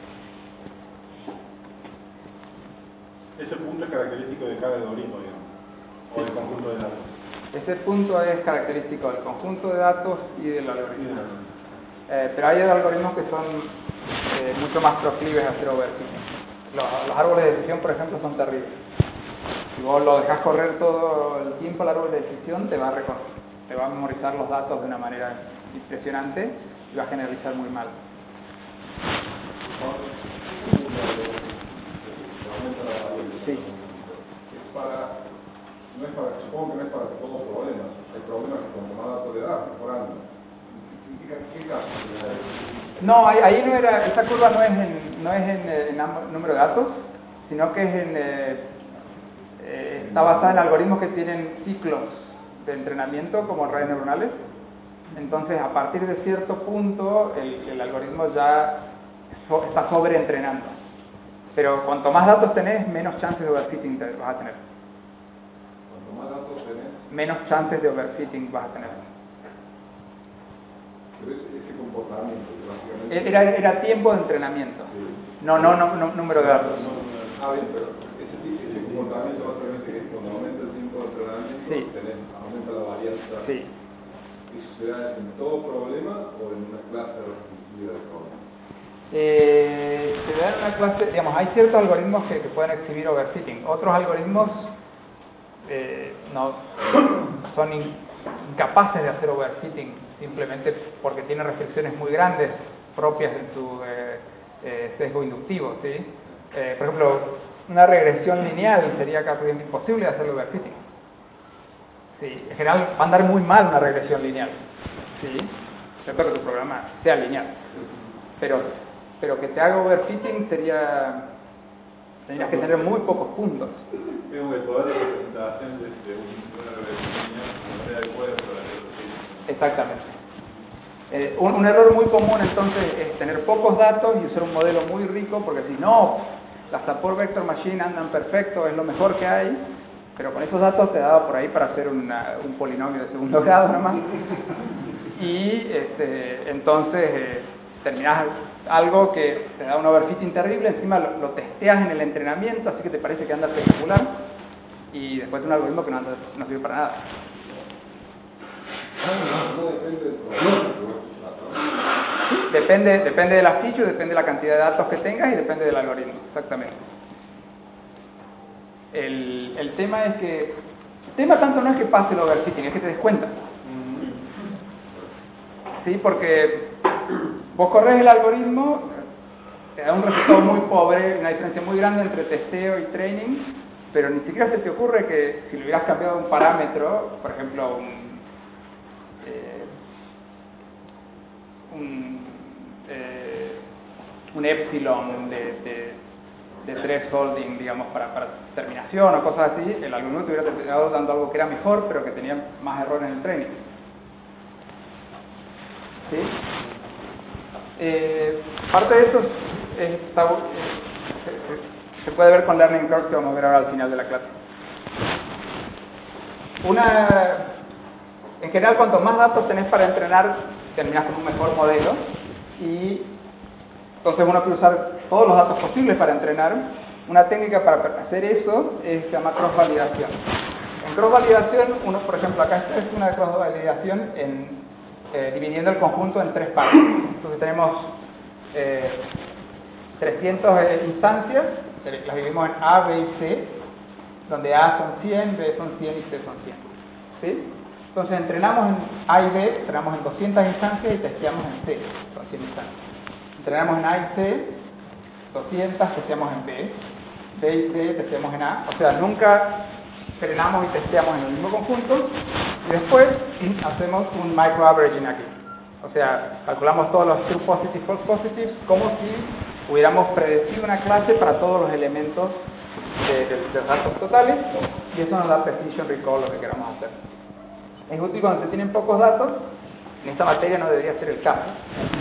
Ese punto es característico de cada algoritmo, digamos, o del conjunto de datos. Ese punto es característico del conjunto de datos y del algoritmo. Eh, pero hay algoritmos que son eh, mucho más proclives a hacer overfitting. Los, los árboles de decisión, por ejemplo, son terribles. Si vos lo dejas correr todo el tiempo el árbol de decisión, te va a recorrer, te va a memorizar los datos de una manera impresionante y va a generalizar muy mal. Sí. Es para, no es para, supongo que no es para todos los problemas. Hay problemas que con más datos le da, mejorando. ¿Qué caso? No, ahí, ahí no era, esa curva no es en, no es en, en número de datos, sino que es en, eh, eh, está basada en algoritmos que tienen ciclos de entrenamiento como redes neuronales. Entonces, a partir de cierto punto, el, el algoritmo ya so, está sobreentrenando. Pero cuanto más datos tenés, menos chances de overfitting vas a tener. Cuanto más datos tenés, menos chances de overfitting vas a tener. Pero ese, ese comportamiento, básicamente... Era, era tiempo de entrenamiento, sí. no, no, no, no número de datos. No, no, no. Ah, bien, pero ese, ese comportamiento básicamente es cuando aumenta el tiempo de entrenamiento, sí. tenés, aumenta la varianza. Sí. ¿Eso se da en todo problema o en una clase restringida de problemas? Eh, se da en una clase, digamos, hay ciertos algoritmos que, que pueden exhibir overfitting, otros algoritmos eh, no, son in, incapaces de hacer overfitting simplemente porque tienen restricciones muy grandes propias de su eh, eh, sesgo inductivo, ¿sí? Eh, por ejemplo, una regresión lineal sería casi imposible de hacer overfitting. Sí, en general va a andar muy mal una regresión lineal, ¿sí? excepto que tu programa sea lineal. Pero, pero que te haga overfitting sería, tendrías que tener muy pocos puntos. Es un poder de representación de, de una representación de adecuada para la representación. Exactamente. Eh, un, un error muy común entonces es tener pocos datos y usar un modelo muy rico, porque si no, las support vector machine andan perfecto, es lo mejor que hay, pero con esos datos te daba por ahí para hacer una, un polinomio de segundo grado nomás. Y este, entonces eh, terminás algo que te da un overfitting terrible, encima lo, lo testeas en el entrenamiento, así que te parece que anda espectacular, y después un algoritmo que no, anda, no sirve para nada. No, no depende del problema. Depende, depende de la feature, depende de la cantidad de datos que tengas y depende del algoritmo, exactamente. El, el tema es que, el tema tanto no es que pase el overfitting, es que te des cuenta. ¿Sí? Porque vos corres el algoritmo, te da un resultado muy pobre, una diferencia muy grande entre testeo y training, pero ni siquiera se te ocurre que si le hubieras cambiado un parámetro, por ejemplo, un, eh, un, eh, un epsilon de, de, de thresholding, digamos, para, para terminación o cosas así, el algoritmo te hubiera terminado dando algo que era mejor, pero que tenía más errores en el training. ¿Sí? Eh, parte de eso es, está, es, se, se puede ver con Learning Curve, que vamos a ver ahora al final de la clase. Una, en general, cuanto más datos tenés para entrenar, terminás con un mejor modelo, y entonces uno puede usar todos los datos posibles para entrenar. Una técnica para hacer eso es, se llama cross-validación. En cross-validación, uno, por ejemplo, acá esta es una cross-validación en Eh, dividiendo el conjunto en tres partes. Entonces tenemos eh, trescientas eh, instancias, las dividimos en A, B y C, donde A son cien, B son cien y C son cien. ¿Sí? Entonces entrenamos en A y B, entrenamos en doscientas instancias y testeamos en C, son cien instancias. Entrenamos en A y C, doscientas, testeamos en B, B y C, testeamos en A, o sea, nunca entrenamos y testeamos en el mismo conjunto, y después hacemos un micro averaging aquí. O sea, calculamos todos los true positives, false positives, como si hubiéramos predecido una clase para todos los elementos de, de, de los datos totales, y eso nos da precision recall, lo que queramos hacer. Es útil cuando se tienen pocos datos. En esta materia no debería ser el caso,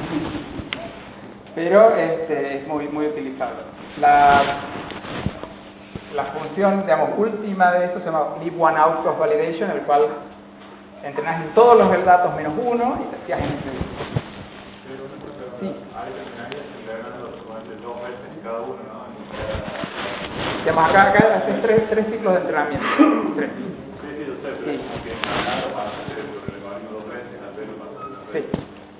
pero este, es muy, muy utilizable. La, La función, digamos, última de esto se llama leave one out cross validation, el cual entrenas en todos los datos menos uno y testeas en ese. Sí. Ahí terminarías entrenando solamente dos veces en cada uno, ¿no? Digamos, acá, acá haces tres, tres ciclos de entrenamiento. Tres. Sí, sí, yo sé, pero Sí. que en para hacer el algoritmo dos veces, hacerlo para hacer dos Sí. veces.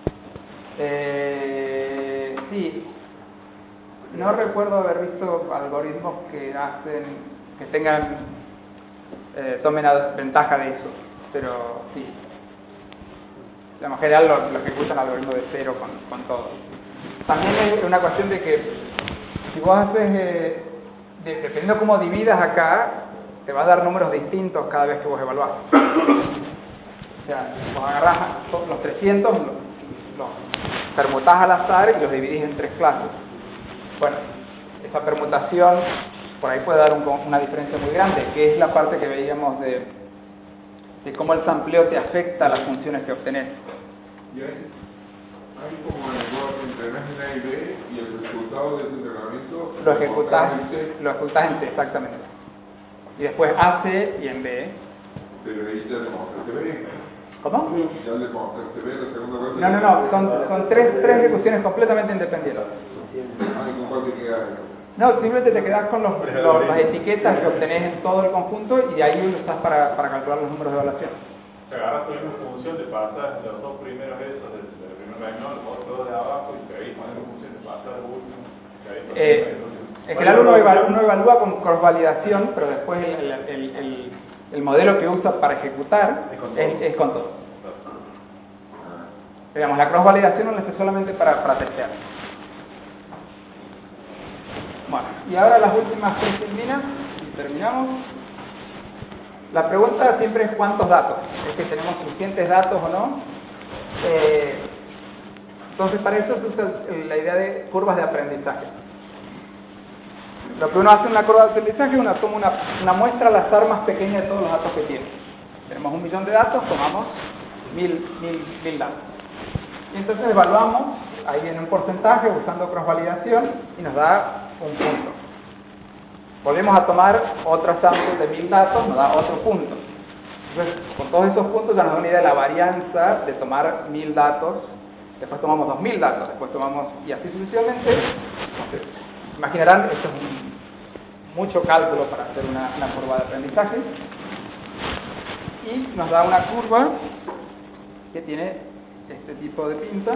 Eh, sí. No recuerdo haber visto algoritmos que hacen, que tengan, eh, tomen ventaja de eso, pero sí. En general lo, lo ejecutan algoritmo de cero con, con todo. También es una cuestión de que si vos haces, eh, de, dependiendo cómo dividas acá, te va a dar números distintos cada vez que vos evaluás. O sea, vos agarrás los trescientos, los, los permutás al azar y los dividís en tres clases. Bueno, esa permutación por ahí puede dar un, una diferencia muy grande, que es la parte que veíamos de, de cómo el sampleo te afecta a las funciones que obtenés. Y hay, hay como en el lugar que entrenás en A y B y el resultado de ese entrenamiento Lo ejecutás, en C, lo ejecutás en C, exactamente. Y después A, C y en B. pero ahí ya demostraste B. ¿Cómo? Ya demostraste B la segunda vez. No, no, no, son, son tres, tres ejecuciones completamente independientes. Ay, ¿con cuál te quedas? No, simplemente te quedas con los, los, las etiquetas que obtenés en todo el conjunto y de ahí lo usás para, para calcular los números de evaluación. Te agarras tu misma función, te pasas los dos primeros esos del, del primer renglón, los dos de abajo y seguís con la función, te pasas el último. Eh, en general uno evalúa, uno evalúa con cross-validación, pero después el, el, el, el modelo que usa para ejecutar es, es con todo. Digamos, la cross-validación no la hace solamente para, para testear. Bueno, y ahora las últimas tres disciplinas, y terminamos. La pregunta siempre es cuántos datos, es que tenemos suficientes datos o no. Eh, Entonces, para eso se usa la idea de curvas de aprendizaje. Lo que uno hace en una curva de aprendizaje, uno toma una, una muestra al azar más pequeña de todos los datos que tiene. Tenemos un millón de datos, tomamos mil, mil, mil datos. Y entonces evaluamos, ahí viene un porcentaje usando cross-validación y nos da un punto. Volvemos a tomar otra sample de mil datos, nos da otro punto. Entonces, con todos esos puntos ya nos da una idea de la varianza de tomar mil datos. Después tomamos dos mil datos, después tomamos, y así sucesivamente. Entonces, imaginarán, esto es un, mucho cálculo para hacer una, una curva de aprendizaje. Y nos da una curva que tiene este tipo de pinta.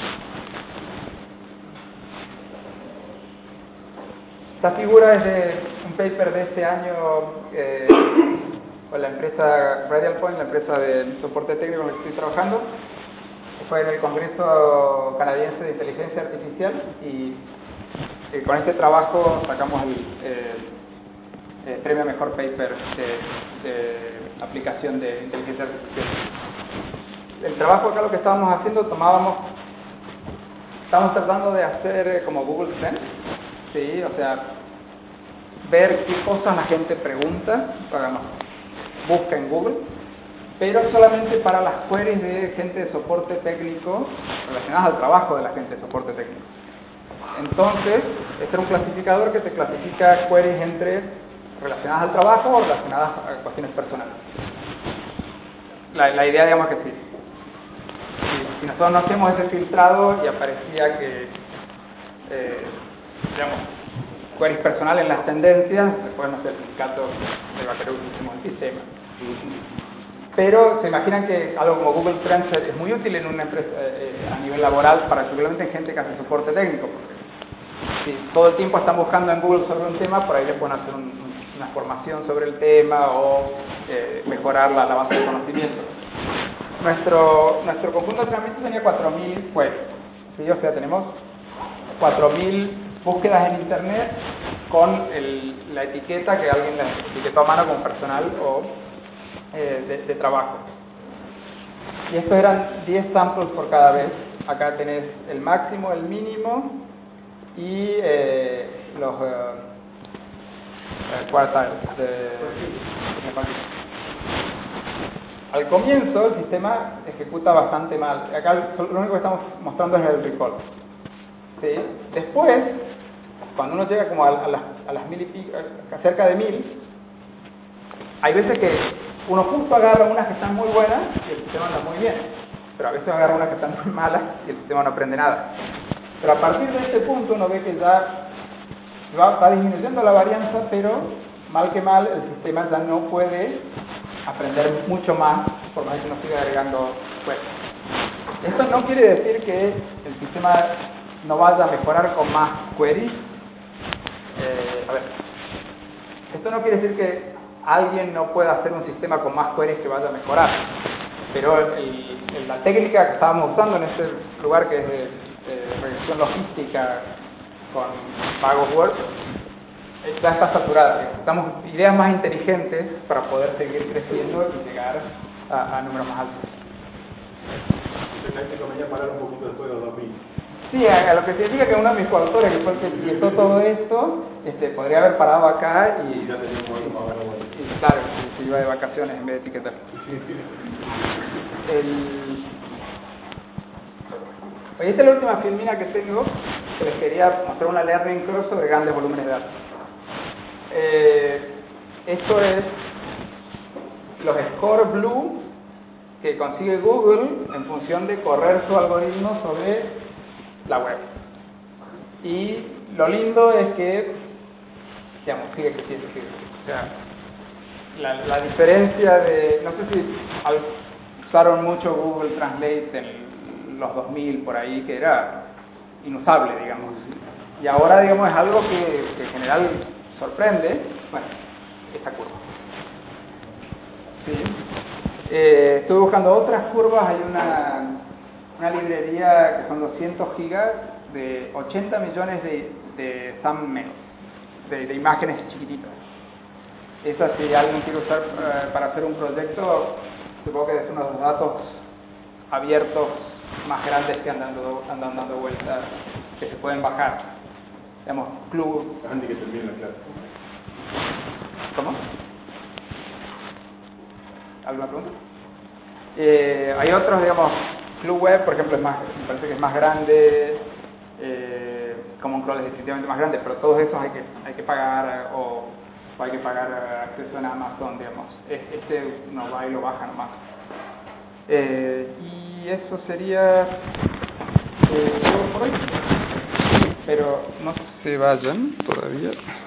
Esta figura es de un paper de este año eh, con la empresa Radial Point, la empresa de soporte técnico en la que estoy trabajando. Fue en el Congreso Canadiense de Inteligencia Artificial y eh, con este trabajo sacamos el, eh, el premio a mejor paper de, de aplicación de inteligencia artificial. El trabajo acá lo que estábamos haciendo, tomábamos, estábamos tratando de hacer como Google Trends, sí, o sea, ver qué cosas la gente pregunta, digamos, busca en Google, pero solamente para las queries de gente de soporte técnico relacionadas al trabajo de la gente de soporte técnico. Entonces, este era un clasificador que te clasifica queries entre relacionadas al trabajo o relacionadas a cuestiones personales. La, la idea, digamos, que sí. Si, si nosotros no hacemos ese filtrado y aparecía que, eh, digamos, queries personales en las tendencias, después no sé, el sindicato de Baquerú hicimos el sistema. Pero se imaginan que algo como Google Trends es muy útil en una empresa eh, a nivel laboral, particularmente en gente que hace soporte técnico, porque si todo el tiempo están buscando en Google sobre un tema, por ahí les pueden hacer un, una formación sobre el tema o eh, mejorar la, la base de conocimiento. Nuestro, nuestro conjunto de entrenamiento tenía cuatro mil queries, ¿sí? O sea, tenemos cuatro mil búsquedas en internet con el, la etiqueta que alguien la etiquetó a mano como personal o eh, de, de trabajo. Y estos eran diez samples por cada vez. Acá tenés el máximo, el mínimo y eh, los eh, quartiles de, de al comienzo el sistema ejecuta bastante mal. Acá lo único que estamos mostrando es el recall. ¿Sí? Después, cuando uno llega como a, a, las, a las mil y pico, a cerca de mil, hay veces que uno justo agarra unas que están muy buenas y el sistema anda muy bien, pero a veces agarra unas que están muy malas y el sistema no aprende nada. Pero a partir de este punto uno ve que ya va, va disminuyendo la varianza, pero mal que mal el sistema ya no puede aprender mucho más, por más que uno siga agregando queries. Esto no quiere decir que el sistema no vaya a mejorar con más queries. Eh, a ver, esto no quiere decir que alguien no pueda hacer un sistema con más queries que vaya a mejorar, pero el, el, la técnica que estábamos usando en este lugar, que es de, de regresión logística con pagos Word, ya está saturada. Necesitamos ideas más inteligentes para poder seguir creciendo y llegar a, a números más altos. Hay que convenía parar un poquito después de los dos mil. Sí, a, a lo que significa que uno de mis coautores, que fue el que empezó todo esto, este, podría haber parado acá y, y ya tenía un momento más bueno. Y claro, se iba de vacaciones en vez de etiquetar. El... Oye, esta es la última filmina que tengo, que les quería mostrar una learning curve sobre grandes volúmenes de datos. Eh, esto es los score blue que consigue Google en función de correr su algoritmo sobre la web. Y lo lindo es que, digamos, sigue creciendo, sigue creciendo. O sea, La, la diferencia de, no sé si usaron mucho Google Translate en los dos mil por ahí, que era inusable, digamos, y ahora, digamos, es algo que, que en general sorprende. Bueno, esta curva. ¿Sí? Eh, estuve buscando otras curvas. Hay una, una librería que son doscientos gigas de ochenta millones de, de thumbnails, de, de imágenes chiquititas. Esa, si alguien quiere usar uh, para hacer un proyecto, supongo que es unos datos abiertos más grandes que andan dando, andan dando vueltas, que se pueden bajar. Digamos, club... Antes que termine la clase. ¿Cómo? ¿Alguna pregunta? Eh, hay otros, digamos, Club Web, por ejemplo, es más, me parece que es más grande, eh, Common Crawl es definitivamente más grande, pero todos esos hay que, hay que pagar, o, o hay que pagar acceso en Amazon, digamos. Este uno va y lo baja nomás. Eh, y eso sería eh, todo por hoy. Pero no se vayan todavía.